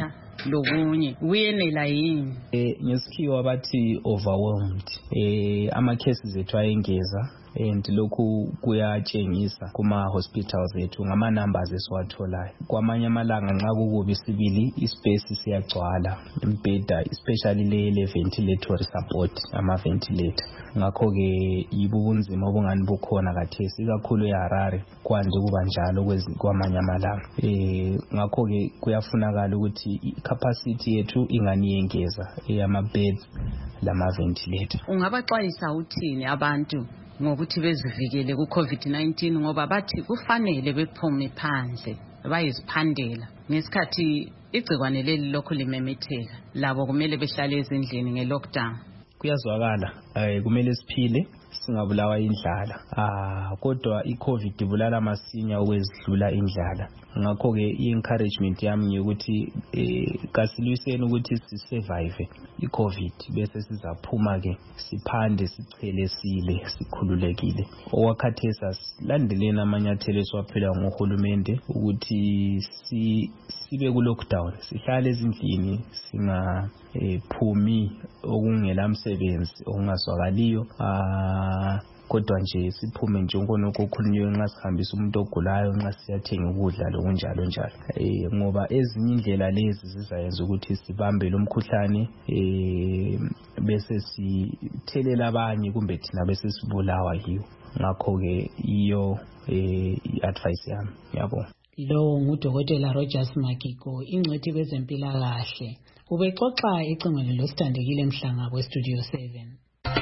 lokunye kuyenela yini? Eh ngesikhiwa bathi overwhelmed. Eh ama cases ethu ayengeza and lokhu kuyatshengisa kuma hospitals ethu ngama numbers esiwatholayo. Kwamanye amalanga nxa kukubi sibili ispace siyagcwala imbheda especially le le ventilatory support ama ventilator. Ngakho ke yibunzima obungani bukhona kathesi kakhulu eHarare kwanje kuba njalo kwamanye amalanga. Eh ngakho ke kuyafunakala ukuthi capacity yethu ingani yengeza eyama beds lama ventilator. Ungabaxwayisa uthini abantu ngokuthi bezivikele ku COVID nineteen ngoba bathi kufanele bephume phandle bayiziphandela ngesikhathi igcikwane leli lokho limemetheka, labo kumele behlale ezindlini nge lockdown? Kuyazwakala eh kumele siphile singabulawa indlala. Ah kodwa iCovid ibulala masinya okwezidlula indlala. Ngakho ke i-encouragement yami ukuthi eh kasilwiseni ukuthi si survive iCovid bese sizaphuma ke siphande sichele sile sikhululekile. Owakhathesa silandeleni amanyathelo esiwaphela ngohulumende ukuthi si sibe ku lockdown, sihlale ezindlini, singa phumi okungela umsebenzi okungaswakaliyo. Ah kodwa nje siphume nje nkonoko okukhulunywe nxa sihambisa umuntu ogulayo nxa siyathenga ukudla lokunjalo njalo. Eh ngoba ezinye indlela lezi zizayenza ukuthi sibambe lo mkhuhlane eh bese sithelela abanye kumbe thina bese sibulawa yiwo. Ngakho ke iyo eh advice yami. Yabo. Lo ngudokotela Rogers Makiko, ingcwethi kwezempilakahle. Ubexoxa icingweni losithandekile Mhlanga kwe Studio seven.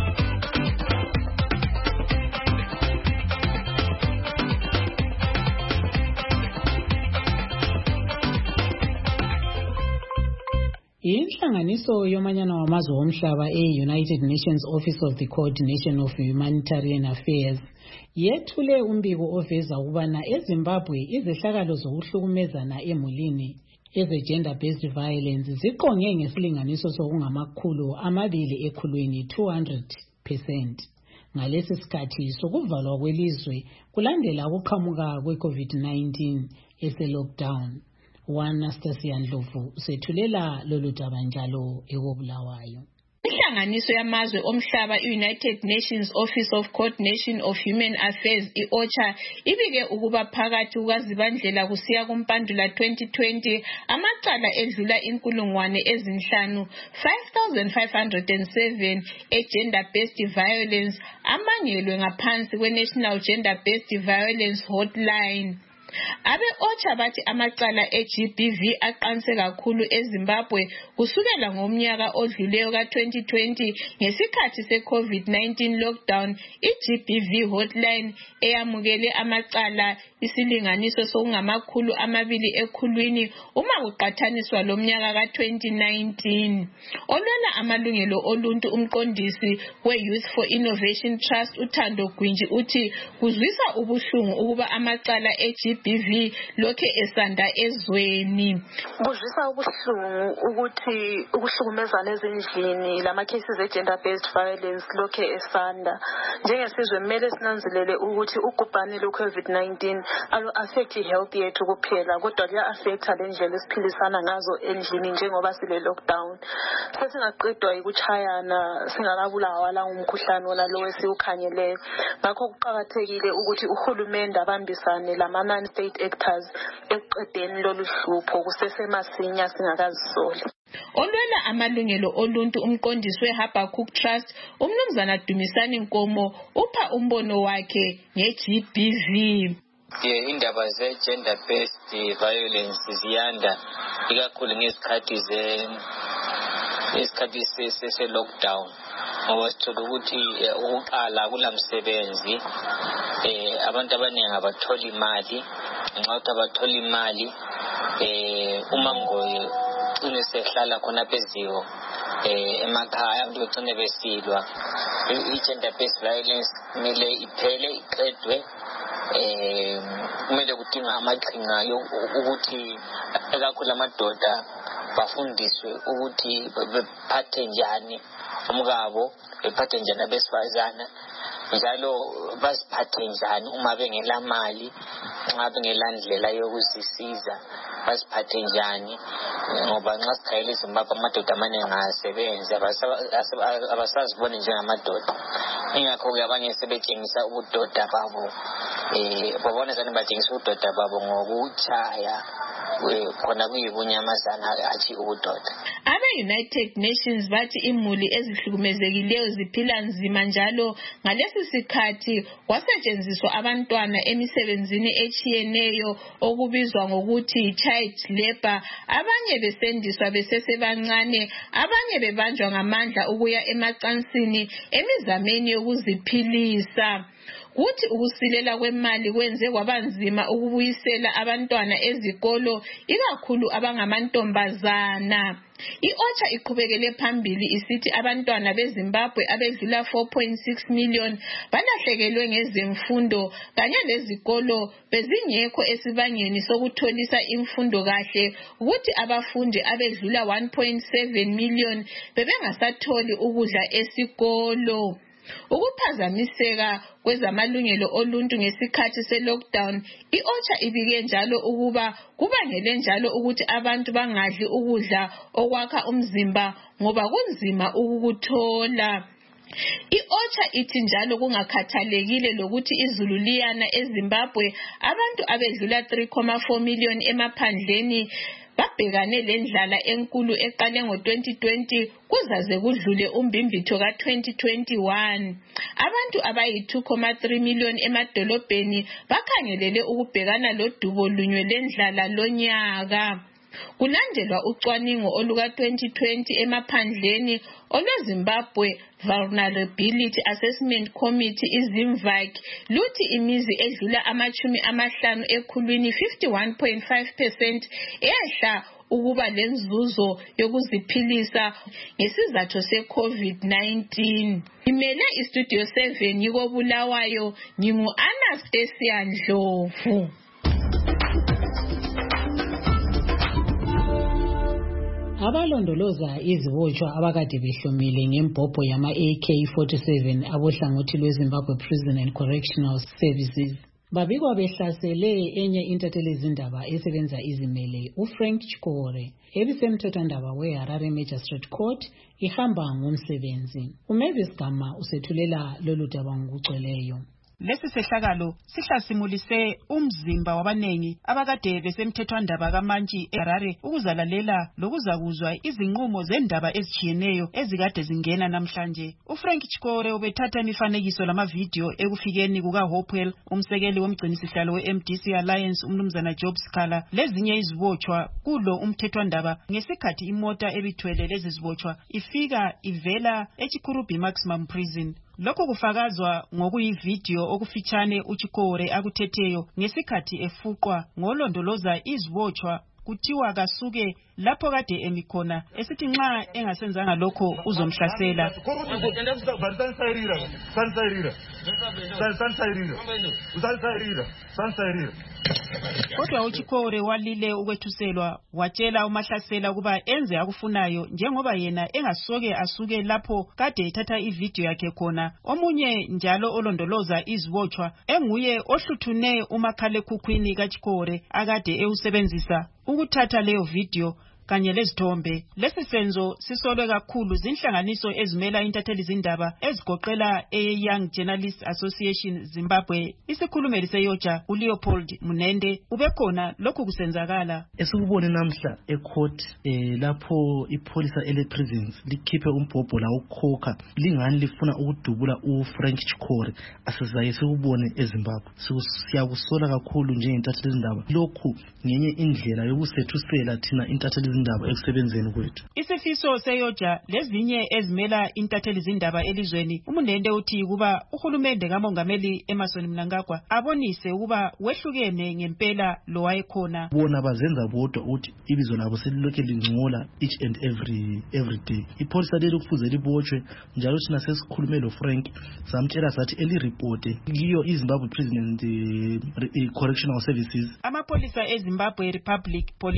Inhlanganiso yomanyano wamazwe omhlaba e-United Nations Office of the Coordination of Humanitarian Affairs yethule umbiko oveza ukubana eZimbabwe izehlakalo zokuhlukumezana emulini eze-gender based violence ziqonge ngesilinganiso sokungamakhulu amabili ekhulwini two hundred percent. Ngalesi sikhathi sokuvalwa kwelizwe kulandela ukuqhamuka kwe-COVID nineteen ese-lockdown. Anastasia Ndlovu sethulela lolu daba njalo ekobulawayo. Inhlanganiso yamazwe omhlaba i-United Nations Office of Coordination of Human Affairs i-OCHA ibike ukuba phakathi kukaZibandlela kusiya kuMpandula twenty twenty amacala edlula inkulungwane ezinhlanu five thousand five hundred seven e-gender based violence amangelwe ngaphansi kwe-National Gender Based Violence Hotline. Abe OCHA bathi amacala e-G B V aqanse kakhulu eZimbabwe kusukela ngomnyaka odluleyo ka twenty twenty ngesikhathi se-COVID nineteen lockdown. I-G B V hotline eyamukele amacala isilinganiso sokungamakhulu amabili ekhulwini uma kuqathaniswa lomnyaka ka twenty nineteen. Olwela amalungelo oluntu umqondisi we-Youth for Innovation Trust uThando Gwinji uthi kuzwisa ubuhlungu ukuba amacala e-G B V lokhe esanda ezweni. Kuzwisa ubuhlungu ukuthi ukuhlukumezana ezindlini lama cases e-gender based violence lokhe esanda. Njengesizwe kumele sinanzelele ukuthi ugubhane lo-COVID nineteen alo affect health yethu kuphela kodwa kuya affect le ndlela esiphilisana ngazo endlini njengoba sile lockdown. Sesingaqedwa ukuchayana singakabulawa la ngumkhuhlane wona lo esiukhanyeleyo. Ngakho kuqhakathekile ukuthi uhulumende abambisane lama non-state actors ekuqedeni lolu hlupho kusesemasinya singakazisoli. Olwela amalungelo oluntu umqondisi we-Habakkuk Trust umnumzana Dumisani Nkomo upha umbono wakhe nge-G B V. Yeah, indaba ze-gender based violence ziyanda ikakhulu ngesikhathi ze ngesikhathi se-lockdown ngoba sithola ukuthi ukuqala kulamsebenzi eh abantu abaningi abathola imali nxa uthi abathola imali eh uma ngoye ugcine sehlala khona pheziko eh emakhaya abantu begcine besilwa. I-gender based violence kumele iphele iqedwe. Eh kumele kudinga amaqhinga ukuthi ekakhulu amadoda bafundiswe ukuthi bephathe njani umkabo, bephathe njani abesifazana njalo baziphathe njani uma bengela mali, nxa bengela ndlela yokuzisiza baziphathe njani, ngoba nxa sikhayela eZimbabwe amadoda amaningi asebenzi abasaziboni njengamadoda. Ingakho-ke abanye sebetshengisa ubudoda babo, um babona zani batshengisa ubudoda babo ngokutshaya khona kuyibunyamazana hatshi ubudoda. Abe-United Nations bathi imuli ezihlukumezekileyo ziphila nzima njalo ngalesi sikhathi kwasetshenziswa abantwana emisebenzini etshiyeneyo okubizwa ngokuthi child labor, abanye besendiswa besesebancane, abanye bebanjwa ngamandla ukuya emacansini emizameni yokuziphilisa. Kuthi ukusilela kwemali kwenze kwabanzima ukubuyisela abantwana ezikolo, ikakhulu abangamantombazana. I-OCHA iqhubekele phambili isithi abantwana beZimbabwe abedlula four point six million balahlekelwe ngezemfundo kanye lezikolo bezingekho esibangeni sokutholisa imfundo kahle, ukuthi abafundi abedlula one point seven million bebengasatholi ukudla esikolo. Ukuphazamiseka kwezamalungelo oluntu ngesikhathi se-lockdown, i-OCHA ibike njalo ukuba kubangele njalo ukuthi abantu bangadli ukudla okwakha umzimba ngoba kunzima ukukuthola. I-OCHA ithi njalo kungakhathalekile lokuthi izulu liyana eZimbabwe, abantu abedlula three point four million emaphandleni babhekane lendlala enkulu eqale ngo-twenty twenty kuzaze kudlule umbimbitho ka-twenty twenty-one. Abantu abayi-two point three million emadolobheni bakhangelele ukubhekana lodubo lunywe lendlala lonyaka. Kulandelwa ucwaningo oluka-twenty twenty emaphandleni olweZimbabwe Vulnerability Assessment Committee iZimVac luthi imizi edlula amachumi amahlanu ekhulwini fifty-one point five percent ehla ukuba lenzuzo yokuziphilisa ngesizathu se-COVID nineteen. Imele iStudio seven yiko Bulawayo, ngingu Anastasia Ndlovu. Abalondoloza izibotshwa abakade behlomile ngembhobho yama-A K forty-seven abohlangothi lweZimbabwe Prison and Correctional Services babikwa behlasele enye intathelezindaba esebenza izimele uFrank Chikore ebisemthethwandaba weHarare Magistrate Court ihamba ngomsebenzi. uMavis Gama usethulela lolu daba ngokugcweleyo. Lesi sehlakalo sihlasimulise umzimba wabanengi abakade besemthethwandaba kaMantshi eHarare ukuzalalela lokuzakuzwa izinqumo zendaba ezitshiyeneyo ezikade zingena namhlanje. uFrank Chikore ubethatha imifanekiso lamavidiyo ekufikeni kukaHopewell, umsekeli womgcinisihlalo we-M D C Alliance umnumzana Job Scala, lezinye izibotshwa kulo umthethwandaba ngesikhathi imota ebithwele lezi zibotshwa ifika ivela eChikurubi Maximum Prison. Lokho kufakazwa ngokuyividiyo okufitshane uChikore akuthetheyo ngesikhathi efuqwa ngolondoloza izibotshwa, kuthiwa kasuke lapho kade emikhona esithi nxa engasenzanga lokho uzomhlasela. Kodwa uChikore walile ukwethuselwa, watshela umahlasela ukuba enze akufunayo njengoba yena engasoke asuke lapho kade ethatha ividiyo yakhe khona. Omunye njalo olondoloza izibotshwa enguye ohluthune umakhalekhukhwini kaChikore akade ewusebenzisa ukuthatha leyo video kanye lezithombe. Lesi senzo sisolwe kakhulu zinhlanganiso ezimela intatheli zindaba ezigoqela e-Young Journalists Association Zimbabwe. Isikhulumeli seYoja uLeopold Munende ubekhona lokhu kusenzakala. Esikubone namhla ecourt eh, lapho ipolisa ele prisons likhiphe umbhobho la ukhokha lingani lifuna ukudubula uFrank Chikore asizaye sikubone eZimbabwe. Siyakusola kakhulu njengentatheli zindaba. Lokhu ngenye indlela yokusethusela thina intatheli indaba ekusebenzeni kwethu. Isifiso seYoja lezinye ezimela intatheli zindaba elizweni, uMunende uthi kuba uhulumende kaMongameli Emmerson Mnangagwa abonise ukuba wehlukene ngempela lo wayekhona. Bona bazenza bodwa ukuthi ibizo labo selilokhe lingcola each and every every day. Ipolisa leli kufuze libotshwe njalo thina sesikhulume lo Frank samtshela sathi eli report liyo iZimbabwe Prison and uh, Correctional Services. Amapolisa eZimbabwe Republic Police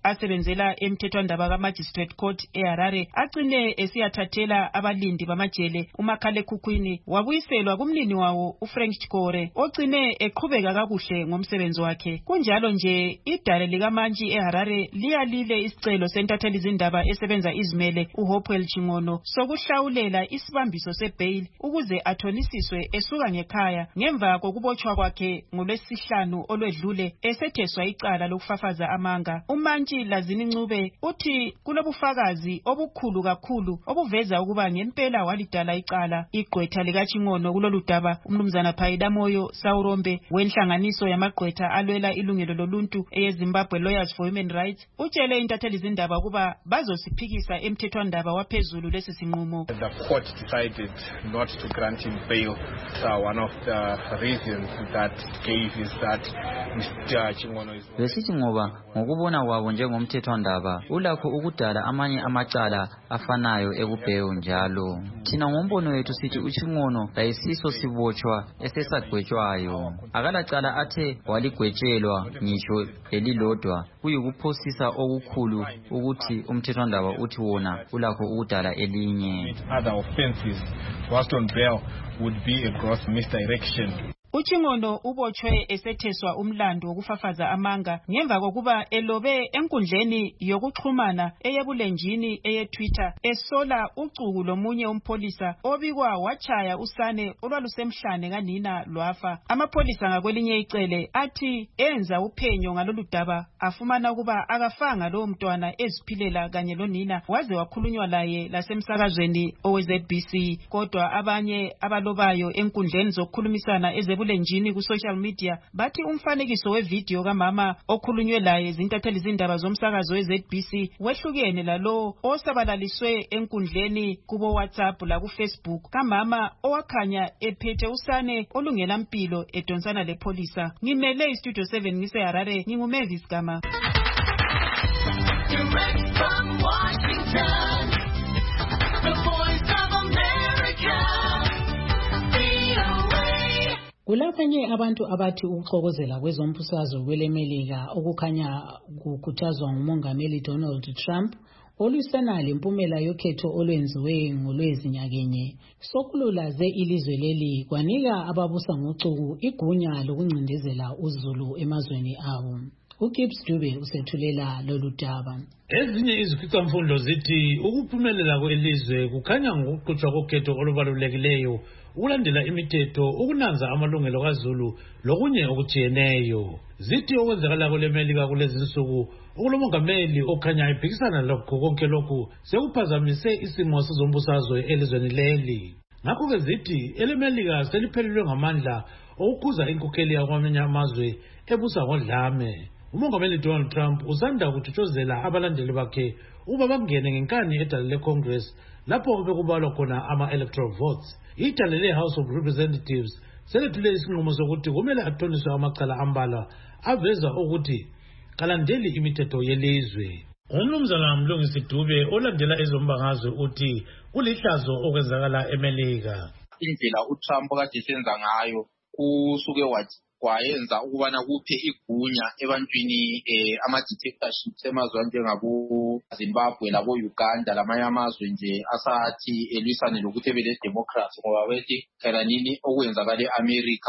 asebenzela emthethwandaba ka-Magistrate Court eHarare agcine esiyathathela abalindi bamajele umakhalekhukhwini wabuyiselwa kumnini wawo uFrank Chikore ogcine eqhubeka kakuhle ngomsebenzi wakhe. Kunjalo nje idale likaMantshi eHarare liyalile isicelo sentatheli izindaba esebenza izimele uHopewell Chingono sokuhlawulela isibambiso sebail ukuze athonisiswe esuka ngekhaya ngemva kokubotshwa kwakhe ngolwesihlanu olwedlule esetheswa icala lokufafaza amanga. uMantshi Lazini Ncube uthi kulobufakazi obukhulu kakhulu obuveza ukuba ngempela walidala icala. Igqwetha likaChingono kuloludaba umnumzana Phayida Moyo Sawurombe wenhlanganiso yamagqwetha alwela ilungelo loluntu eyeZimbabwe Lawyers for Human Rights utshele intatheli izindaba ukuba bazosiphikisa emthethwandaba waphezulu lesi sinqumo. The court decided not to grant him bail. So one of the reasons that gave is that Mister Chingono is besithi ngoba ngokubona kwabo njengomthethwandaba ulakho ukudala amanye amacala afanayo ekubheyo njalo. Thina ngombono wethu sithi uChingono kayisiso sibotshwa esesagwetshwayo. Akalacala athe waligwetshelwa ngisho elilodwa kuyikuphosisa okukhulu ukuthi umthethwandaba uthi wona ulakho ukudala elinye. Other offenses whilst on bail would be a gross misdirection. uChingono ubotshwe esetheswa umlando wokufafaza amanga ngemva kokuba elobe enkundleni yokuxhumana eyebulenjini eyeTwitter esola ucuku lomunye umpolisa obikwa wachaya usane olwalusemhlane kanina lwafa. Amapholisa ngakwelinye icele athi enza uphenyo ngalolu daba afumana ukuba akafanga lo mntwana eziphilela kanye lonina waze wakhulunywa laye lasemsakazweni owe-Z B C. Kodwa abanye abalobayo enkundleni zokukhulumisana ezebu lenjini ku social media bathi umfanekiso wevideo kamama okhulunywe laye zintatheli izindaba zomsakazo we-Z B C wehlukene lalo osabalaliswe enkundleni kubo WhatsApp la ku Facebook kamama owakhanya ephethe usane olungela mpilo edonsana lepholisa. Ngimele iStudio seven ngiseHarare nginguMavis Gama. Direct from Washington, the voice of America. Kulabanye abantu abathi ukuxokozela kwezombusazwe kwelemelika okukhanya kukhuthazwa ngumongameli Donald Trump olusenala impumela yokhetho olwenziwe ngolwezinyakenye sokululaze ilizwe leli kwanika ababusa ngocuku igunya lokuncindezela uzulu emazweni abo. uGibbs Dube usethulela lolu daba. Ezinye izikhicamfundo zithi ukuphumelela kwelizwe kukhanya ngokuqhutshwa kokhetho olubalulekileyo ukulandela imithetho ukunanza amalungelo kaZulu lokunye okujiyeneyo. Zithi okwenzakala kwelemelika kulezi insuku ukulomongameli okhanya ephikisana lokho konke lokhu sekuphazamise isimo sezombusazwe elizweni leli. Ngakho-ke zithi elemelika seliphelelwe ngamandla okukhuza inkokheli yakwamanye amazwe ebusa ngodlame. Umongameli Donald Trump usanda ukuthuthuzela abalandeli bakhe uba bangene ngenkani edale leCongress lapho bekubalwa khona ama-electoral votes. Idale le-House of Representatives selethule isinqumo sokuthi kumele athoniswe amacala ambalwa aveza ukuthi kalandeli imithetho yelizwe. Umnumzana Mlungisi Dube olandela ezombangazwe uthi kulihlazo okwenzakala eMelika. Indlela uTrump kade senza ngayo kusuke wathi kwayenza ukubana kuphe igunya ebantwini eh, ama-dictatorships emazweni njengabo Zimbabwe labo Uganda lamanye amazwe nje asathi elwisane lokuthi ebe le-democracy ngoba bethi phela nini okwenzakala e-America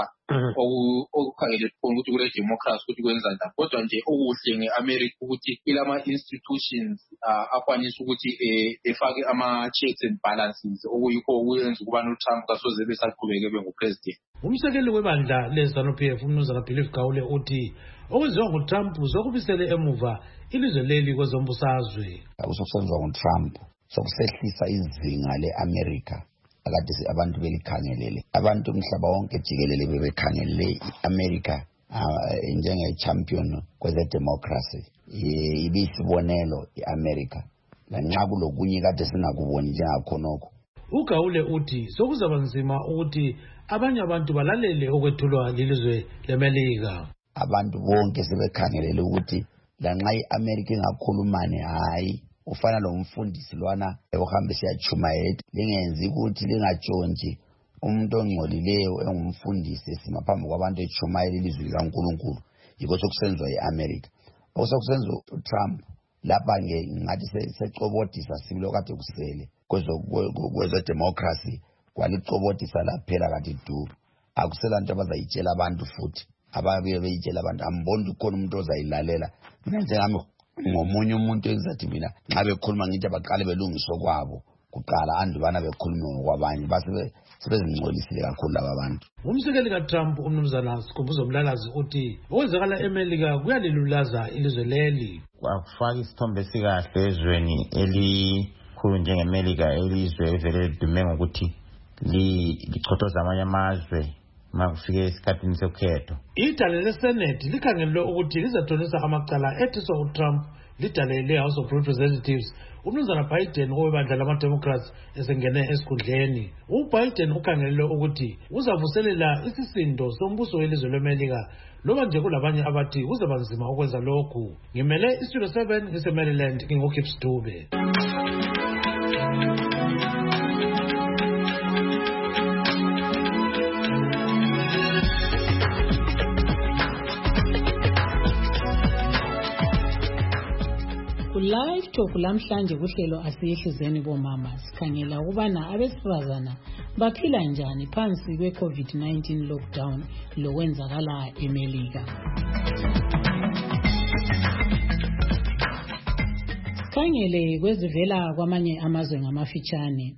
okukhangele khona ukuthi kule democracy ukuthi kwenza njani. Kodwa nje okuhle nge-America ukuthi ilama-institutions akwanisa ukuthi efake ama-checks and balances okuyikho okuyenza ukubana uTrump kasoze besaqhubeke ebe ngupresident. Umsekeli webandla le-ZANU P F umnumzana Philip Gawule uthi okwenziwa nguTrump sokubisele emuva ilizwe leli kwezombusazwe. Akusokusenziwa nguTrump sokusehlisa izinga le-America akade abantu belikhangelele. Abantu umhlaba wonke jikelele bebekhangelele i-America njenge-champion kweze-democracy. Ibisibonelo i-America lanxa kulokunye kade singakuboni njengakhonokho. uGawule uthi sokuzaba nzima ukuthi abanye abantu balalele okwethulwa lilizwe leMelika. Abantu bonke sebekhangelele ukuthi lanxa iAmerica ingakhulumane hayi ufana lo mfundisi lwana ohambisa yachumayela lingenzi ukuthi lingatshonje umuntu ongcolileyo engumfundisi esima phambi kwabantu echumayela ilizwi likaNkulunkulu. Yikho sokusenziwa eAmerica. Okusokusenziwa uTrump lapha ngathi secobodisa sibilo kade kusele kwezo democracy kwalicobodisa laphela kade du akusela nto abazayitshela abantu futhi ababuye beyitshela abantu amboni khona umuntu ozayilalela mina njengami ngomunye umuntu engizathi mina nxa bekhuluma ngithi abaqale belungiswe kwabo kuqala andubana bekhuluma kwabanye base sebezingcolisile kakhulu laba abantu. Umsekeli kaTrump umnumzana Sikhumbuzo Mlalazi uthi okwenzakala eMelika kuyalilulaza ilizwe leli. Akufaka isithombe sikahle ezweni elikhulu njengeMelika elizwe evele lidume ngokuthi lichothoza amanye amazwe makufike esikhathini sokhetho. Idale leSenate likhangelwe ukuthi lizathonisa amacala ethiswa uTrump lidale leHouse of Representatives. Umnumzana Biden owebandla lama-Democrats esengene esikhundleni. UBiden ukhangelwe ukuthi uzavuselela isisindo sombuso welizwe leMelika loba nje kulabanye abathi kuzaba nzima ukwenza lokhu. Ngimele iStudio seven ngise-Maryland ngingoKips Dube. Live talk lamhlanje kuhlelo asiyehlizeni bomama sikhangela ukubana abesifazana baphila njani phansi kwe COVID nineteen lockdown lokwenzakala eMelika. Sikhangele kwezivela kwamanye amazwe ngamafitshane.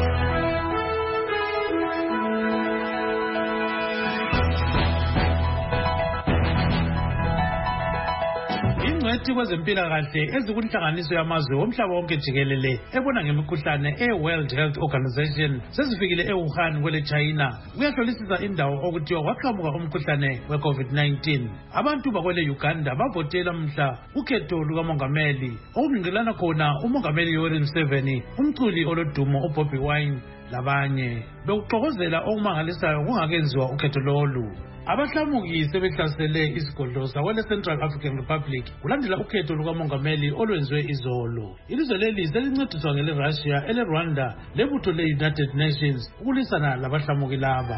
Ingcwethi kwezempilakahle ezikunhlanganiso yamazwe womhlaba wonke jikelele ebona ngemikhuhlane e-World Health Organization sezifikile e-Wuhan kwele China kuyahlolisisa indawo okuthiwa kwaqhamuka umkhuhlane we-COVID nineteen. Abantu bakwele Uganda bavotela mhla ukhetho lukamongameli okungqilana khona umongameli Yoweri Museveni, umculi olodumo uBobby Wine labanye bekuxokozela okumangalisayo kungakenziwa ukhetho lolu. Abahlamuki sebehlasele isigodlo sakwele Central African Republic kulandela ukhetho lukamongameli olwenziwe izolo. Ilizwe leli selincediswa ngele Russia, ele Rwanda lebutho le-United Nations ukulisana labahlamuki laba.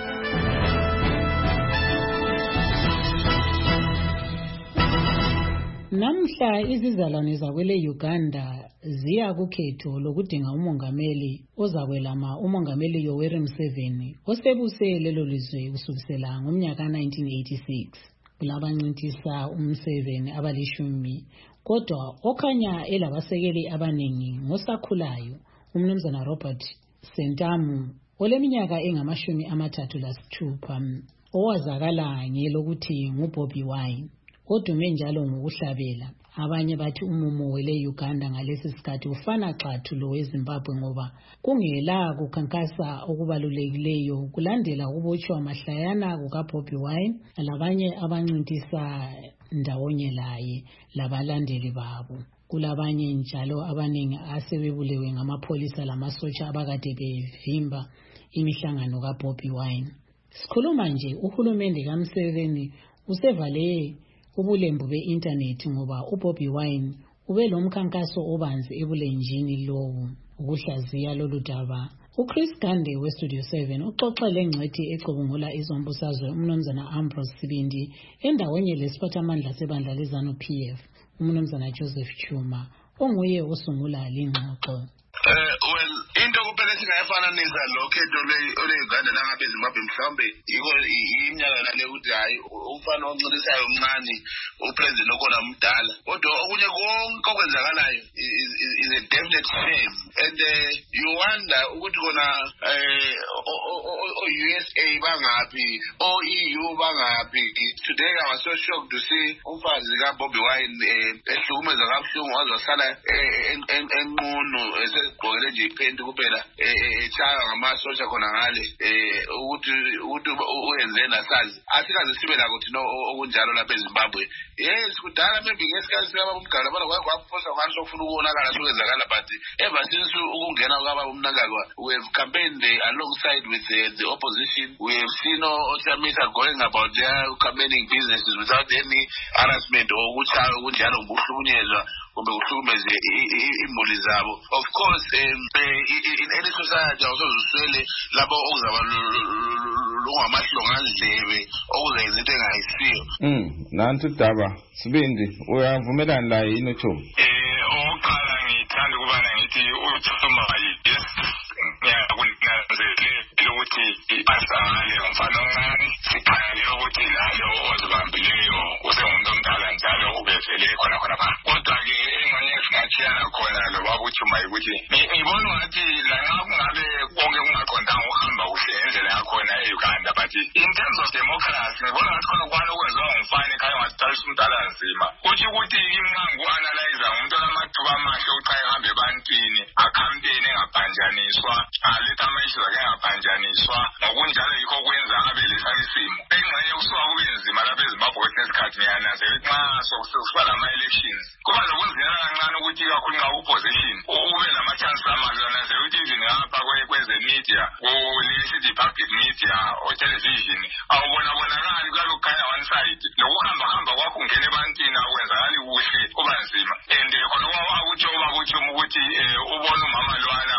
Namhla izizalwane zakwele Uganda ziya kukhetho lokudinga umongameli ozakwelama umongameli Yoweri Museveni osebuse lelo lizwe kusukela ngomnyaka nineteen eighty-six. Kulabancintisa uMuseveni abalishumi kodwa okhanya elabasekeli abaningi ngosakhulayo umnumzana Robert Sentamu oleminyaka engamashumi amathathu lasithupha owazakala ngelokuthi nguBobby Wine. Odume njalo ngokuhlabela. Abanye bathi umumo wele Uganda ngalesi sikhathi ufana xathu lo weZimbabwe ngoba kungela kukhankasa okubalulekileyo kulandela ukubotshwa mahlayana kukaBobby Wine labanye abancintisa ndawonye laye labalandeli babo. Kulabanye njalo abaningi asebebulewe ngamapholisa lamasotsha abakade bevimba imihlangano kaBobby Wine. Sikhuluma nje uhulumende kaMuseveni usevale ubulembu be-internet ngoba uBobby Wine ube lomkhankaso obanzi ebulenjini lowo ukuhlaziya lolu daba. uChris Gande weStudio seven uxoxa lengcwethi ecubungula izombusazwe umnumzana Ambrose Sibindi endaweni lesiphathamandla sebandla leZANU P F umnumzana Joseph Chuma onguye osungula lengxoxo. Eh well into kuphela singayifananisa lokhetho lwe-Uganda nangabe eZimbabwe mhlawumbe yiko iminyaka nale ukuthi hayi umfana oncelisayo omncane upresident okhona mdala kodwa okunye konke okwenzakalayo is a definite shame and uh, you wonder ukuthi kona eh o-U S A bangaphi o-E U bangaphi. Today I was so shocked to see umfazi kaBobby Wine ehlukumeza kabuhlungu wazosala enqunu esegqokele nje ipenti kuphela echaya ngamasosha khona ngale ukuthi ukuthi uyenze nasazi asikaze sibe lakho thina okunjalo lapha eZimbabwe. Yes kudala maybe ngesikhathi saba umgalo bona kwakufosa kwanso ufuna ukubonakala sokwenzakala but ever since ukungena kwaba umnangagwa we have campaigned alongside with the, the opposition. We have seen Othamisa going about their campaigning businesses without any harassment or ukuchaya kunjalo ngokuhlukunyezwa kumbe kuhlukumeze imuli zabo. Of course um, in any society also uswele labo okuzaba lungamahlongandlebe okuzenza into engayisiyo. Mm nanti daba Sibindi uyavumelana la yini Thuba? Eh ukuthi lalo ozibambileyo usengumuntu omdala njalo ubevele khona khona pha. Kodwa-ke engxenye esingathiyana khona lobaba uThuma ukuthi ngibona ngathi lanxa kungabe konke kungaqondanga ukuhamba kuhle ngendlela yakhona e-Uganda, but in terms of democracy ngibona ngathi khona kubani okwenziwa ngumfana ekhaya ngathwalisa umdala nzima. Kuthi ukuthi imnqangu analyzer ngumuntu olamathuba amahle uqa ehambe ebantwini akhampeni engabhanjaniswa aletha ama-issues ake engabhanjaniswa, ngokunjalo yikho kwenza abe lesani isimo. Engxenye kusuka kube nzima lapha eZimbabwe kwesinye isikhathi ngiyananzela ukuthi nxa sokuba lama-elections kuba lokunzima kancane ukuthi kakhulu nxa u-opposition ube lama-chances amahle. Nanzela ukuthi even ngapha kwezemedia kulesithi public media or television awubonabonakali kuyalo kukhanya one side, lokuhambahamba kwakho ungena ebantwini akwenzakali kuhle kuba nzima. And khona akutsho ubaba uThuma ukuthi ubona umama lwana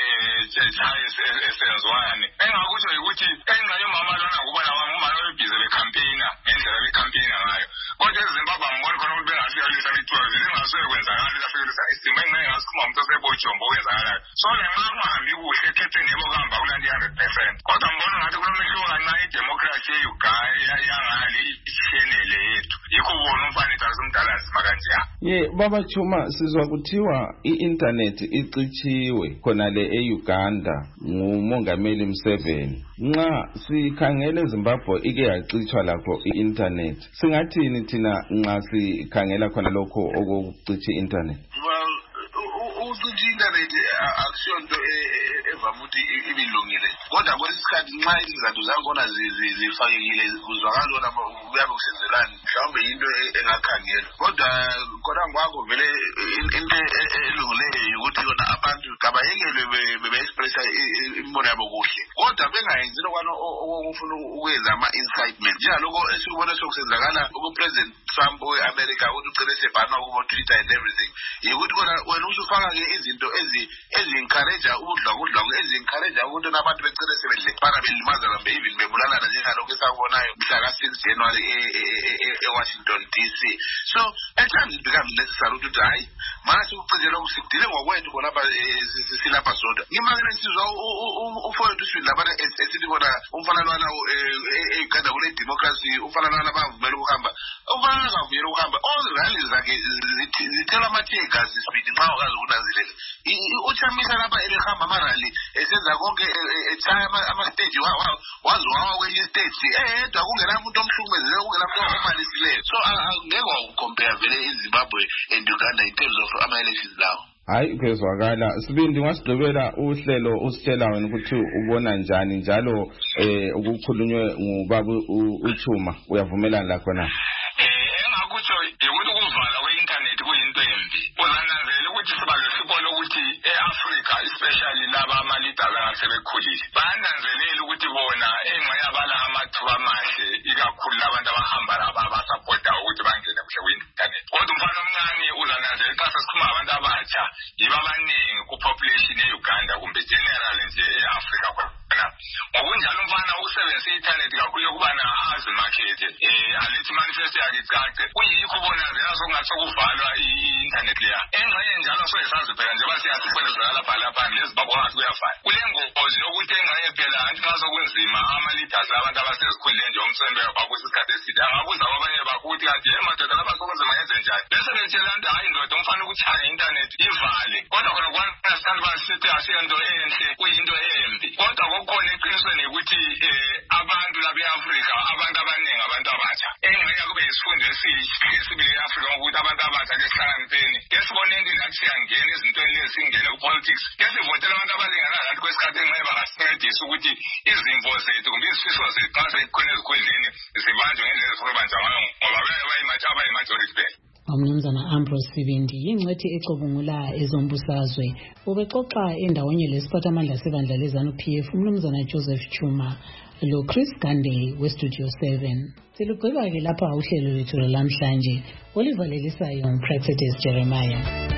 esenzwani. Engakutsho yikuthi engxenye umama lwana ngubona umama webhizi becampaigner ngendlela becampaigner ngayo. Kodwa eZimbabwe ngibona khona ukuthi bengafikelisa i-twelve lingaseke kwenzakali lafikelisa isimo engxenye ngasikhuma umuntu osebojombo okwenzakalayo. So lenxa kungahambi kuhle ekhetheni yebo kuhamba kulandi hundred percent. Kodwa ngibona ngathi kulomehluko kancane idemocracy eUganda yangali ishenele yethu. Yikho ubona umfana ithwalisa umdala nzima kanjena. Ye baba Chuma, sizwa kuthiwa i-internet icitshiwe khona le e-Uganda ngumongameli Museveni. Nxa sikhangele eZimbabwe ike yacitshwa lapho i-internet, singathini thina nxa sikhangela khona lokho okucitsha i-internet? Well, ukucitsha i-internet akusiyonto evame ukuthi ibilungile. Kodwa kwesikhathi nxa izizathu zakhona zifakekile kuzwakala bona kuyabe kusenzelani, mhlawumbe yinto engakhangelwa. Kodwa khona ngwakho vele into elungileyo ukuthi yona abantu kabayekelwe bebe-expressa imibono yabo kuhle, kodwa bengayenzi lokwana okufuna ukwenza ama-incitement njengalokho esikubona sokusenzakala kupresident Trump we-America ukuthi ugcine sebhanwa kubo-Twitter and everything. Yikuthi kona wena usufaka-ke izinto ezi-encourage ubudlwangudlwangu, ezi-encourage ukuthi nabantu begcine sebedlepana belimaza lambe even bebulalana njengalokho esakubonayo mhla ka-six January e-Washington D C. So at times it becomes necessary ukuthi hayi manje ukucizelwa kusidile ngokwethu khonapha silapha sodwa. Ngimakele nsizwa ufowethu uswini labana esithi kona umfana lwana e-Uganda kule democracy umfana lwana bavumela ukuhamba. Umfana lwana kavumela ukuhamba. All the rallies zakhe zithela amathiye gazi sibili nxa ukazi ukunanzelela. Uchamisa lapha elehamba amarally esenza konke echaya ama-stage wazi wawa kwenye stage eyedwa kungela muntu omhlukumezele kungela muntu omalisileyo. So ngeke wakucompare vele iZimbabwe and Uganda in terms of ama-elections lawo. Hayi kezwakala. Sibindi wasigqibela uhlelo usitshela wena ukuthi ubona njani njalo eh ukukhulunywe ngubaba uThuma, uyavumelana lakho na? Eh engakutsho ukuthi ukuvala kwe-internet kuyinto embi. Uzananzela ukuthi sibalo sibona ukuthi e-Africa especially laba ama-leaders asebekhulile bananzelela ukuthi bona engxenye abala amathuba amahle ikakhulu labantu abahamba laba abasapota ukuthi bangene kuhle kwi-internet. Kodwa umfana omncane uzananzela xa sesikhuluma abantu abatsha yiba abaningi ku-population e-Uganda kumbe general nje e-Africa khona. Ngokunjalo umfana ukusebenzisa i-internet kakhulu kuba na-azimakhethe alethi manifesto yakhe icace kuyikho bonanzela sokungathi sokuvalwa i-internet leya. Engxenye njalo soyesazi phela njengoba siyasikhwelezela lapha lapha leZimbabwe ngathi kuyafana. Kule ngozi yokuthi engxenye phela anti nxa sokunzima ama-leaders abantu abasezikhundleni nje umsebenzi bakuthi isikhathi eside angabuza kwabanye bakuthi kanti ye madoda lapha sokunzima yenze njani. Bese betshela nto hayi ndoda umfana ukutshaya i-internet ivale. Kodwa khona kwanasithanda basithi asiyento enhle kuyinto embi. Kodwa kokukhona eqinisweni ukuthi abantu lapha e-Afrika abantu abaningi abantu abatsha engxenye kube yisifundo esibili e-Afrika ukuthi abantu abatsha ke sihlakanipheni ke sibone into ngathi siyangena ezintweni lezi singene ku-politics ke sivotela abantu abalingana ngathi kwesikhathi engxenye bangasincedisa ukuthi izimvo zethu kumbe izifiso zethu xa sezikhona ezikhundleni zibanjwe ngendlela ezifuna ubanjwa ngayo ngoba abayimajority phela. Umnumzana Ambrose Sibindi yingcwethi ecubungula ezombusazwe ubexoxa endawonye lesiphathamandla sebandla lezanu P F umnumzana Joseph Chuma lo Chris Gande we-Studio seven. Silugqiba ke lapha uhlelo lwethu lamhlanje olivalelisayo nguPractice Jeremiah.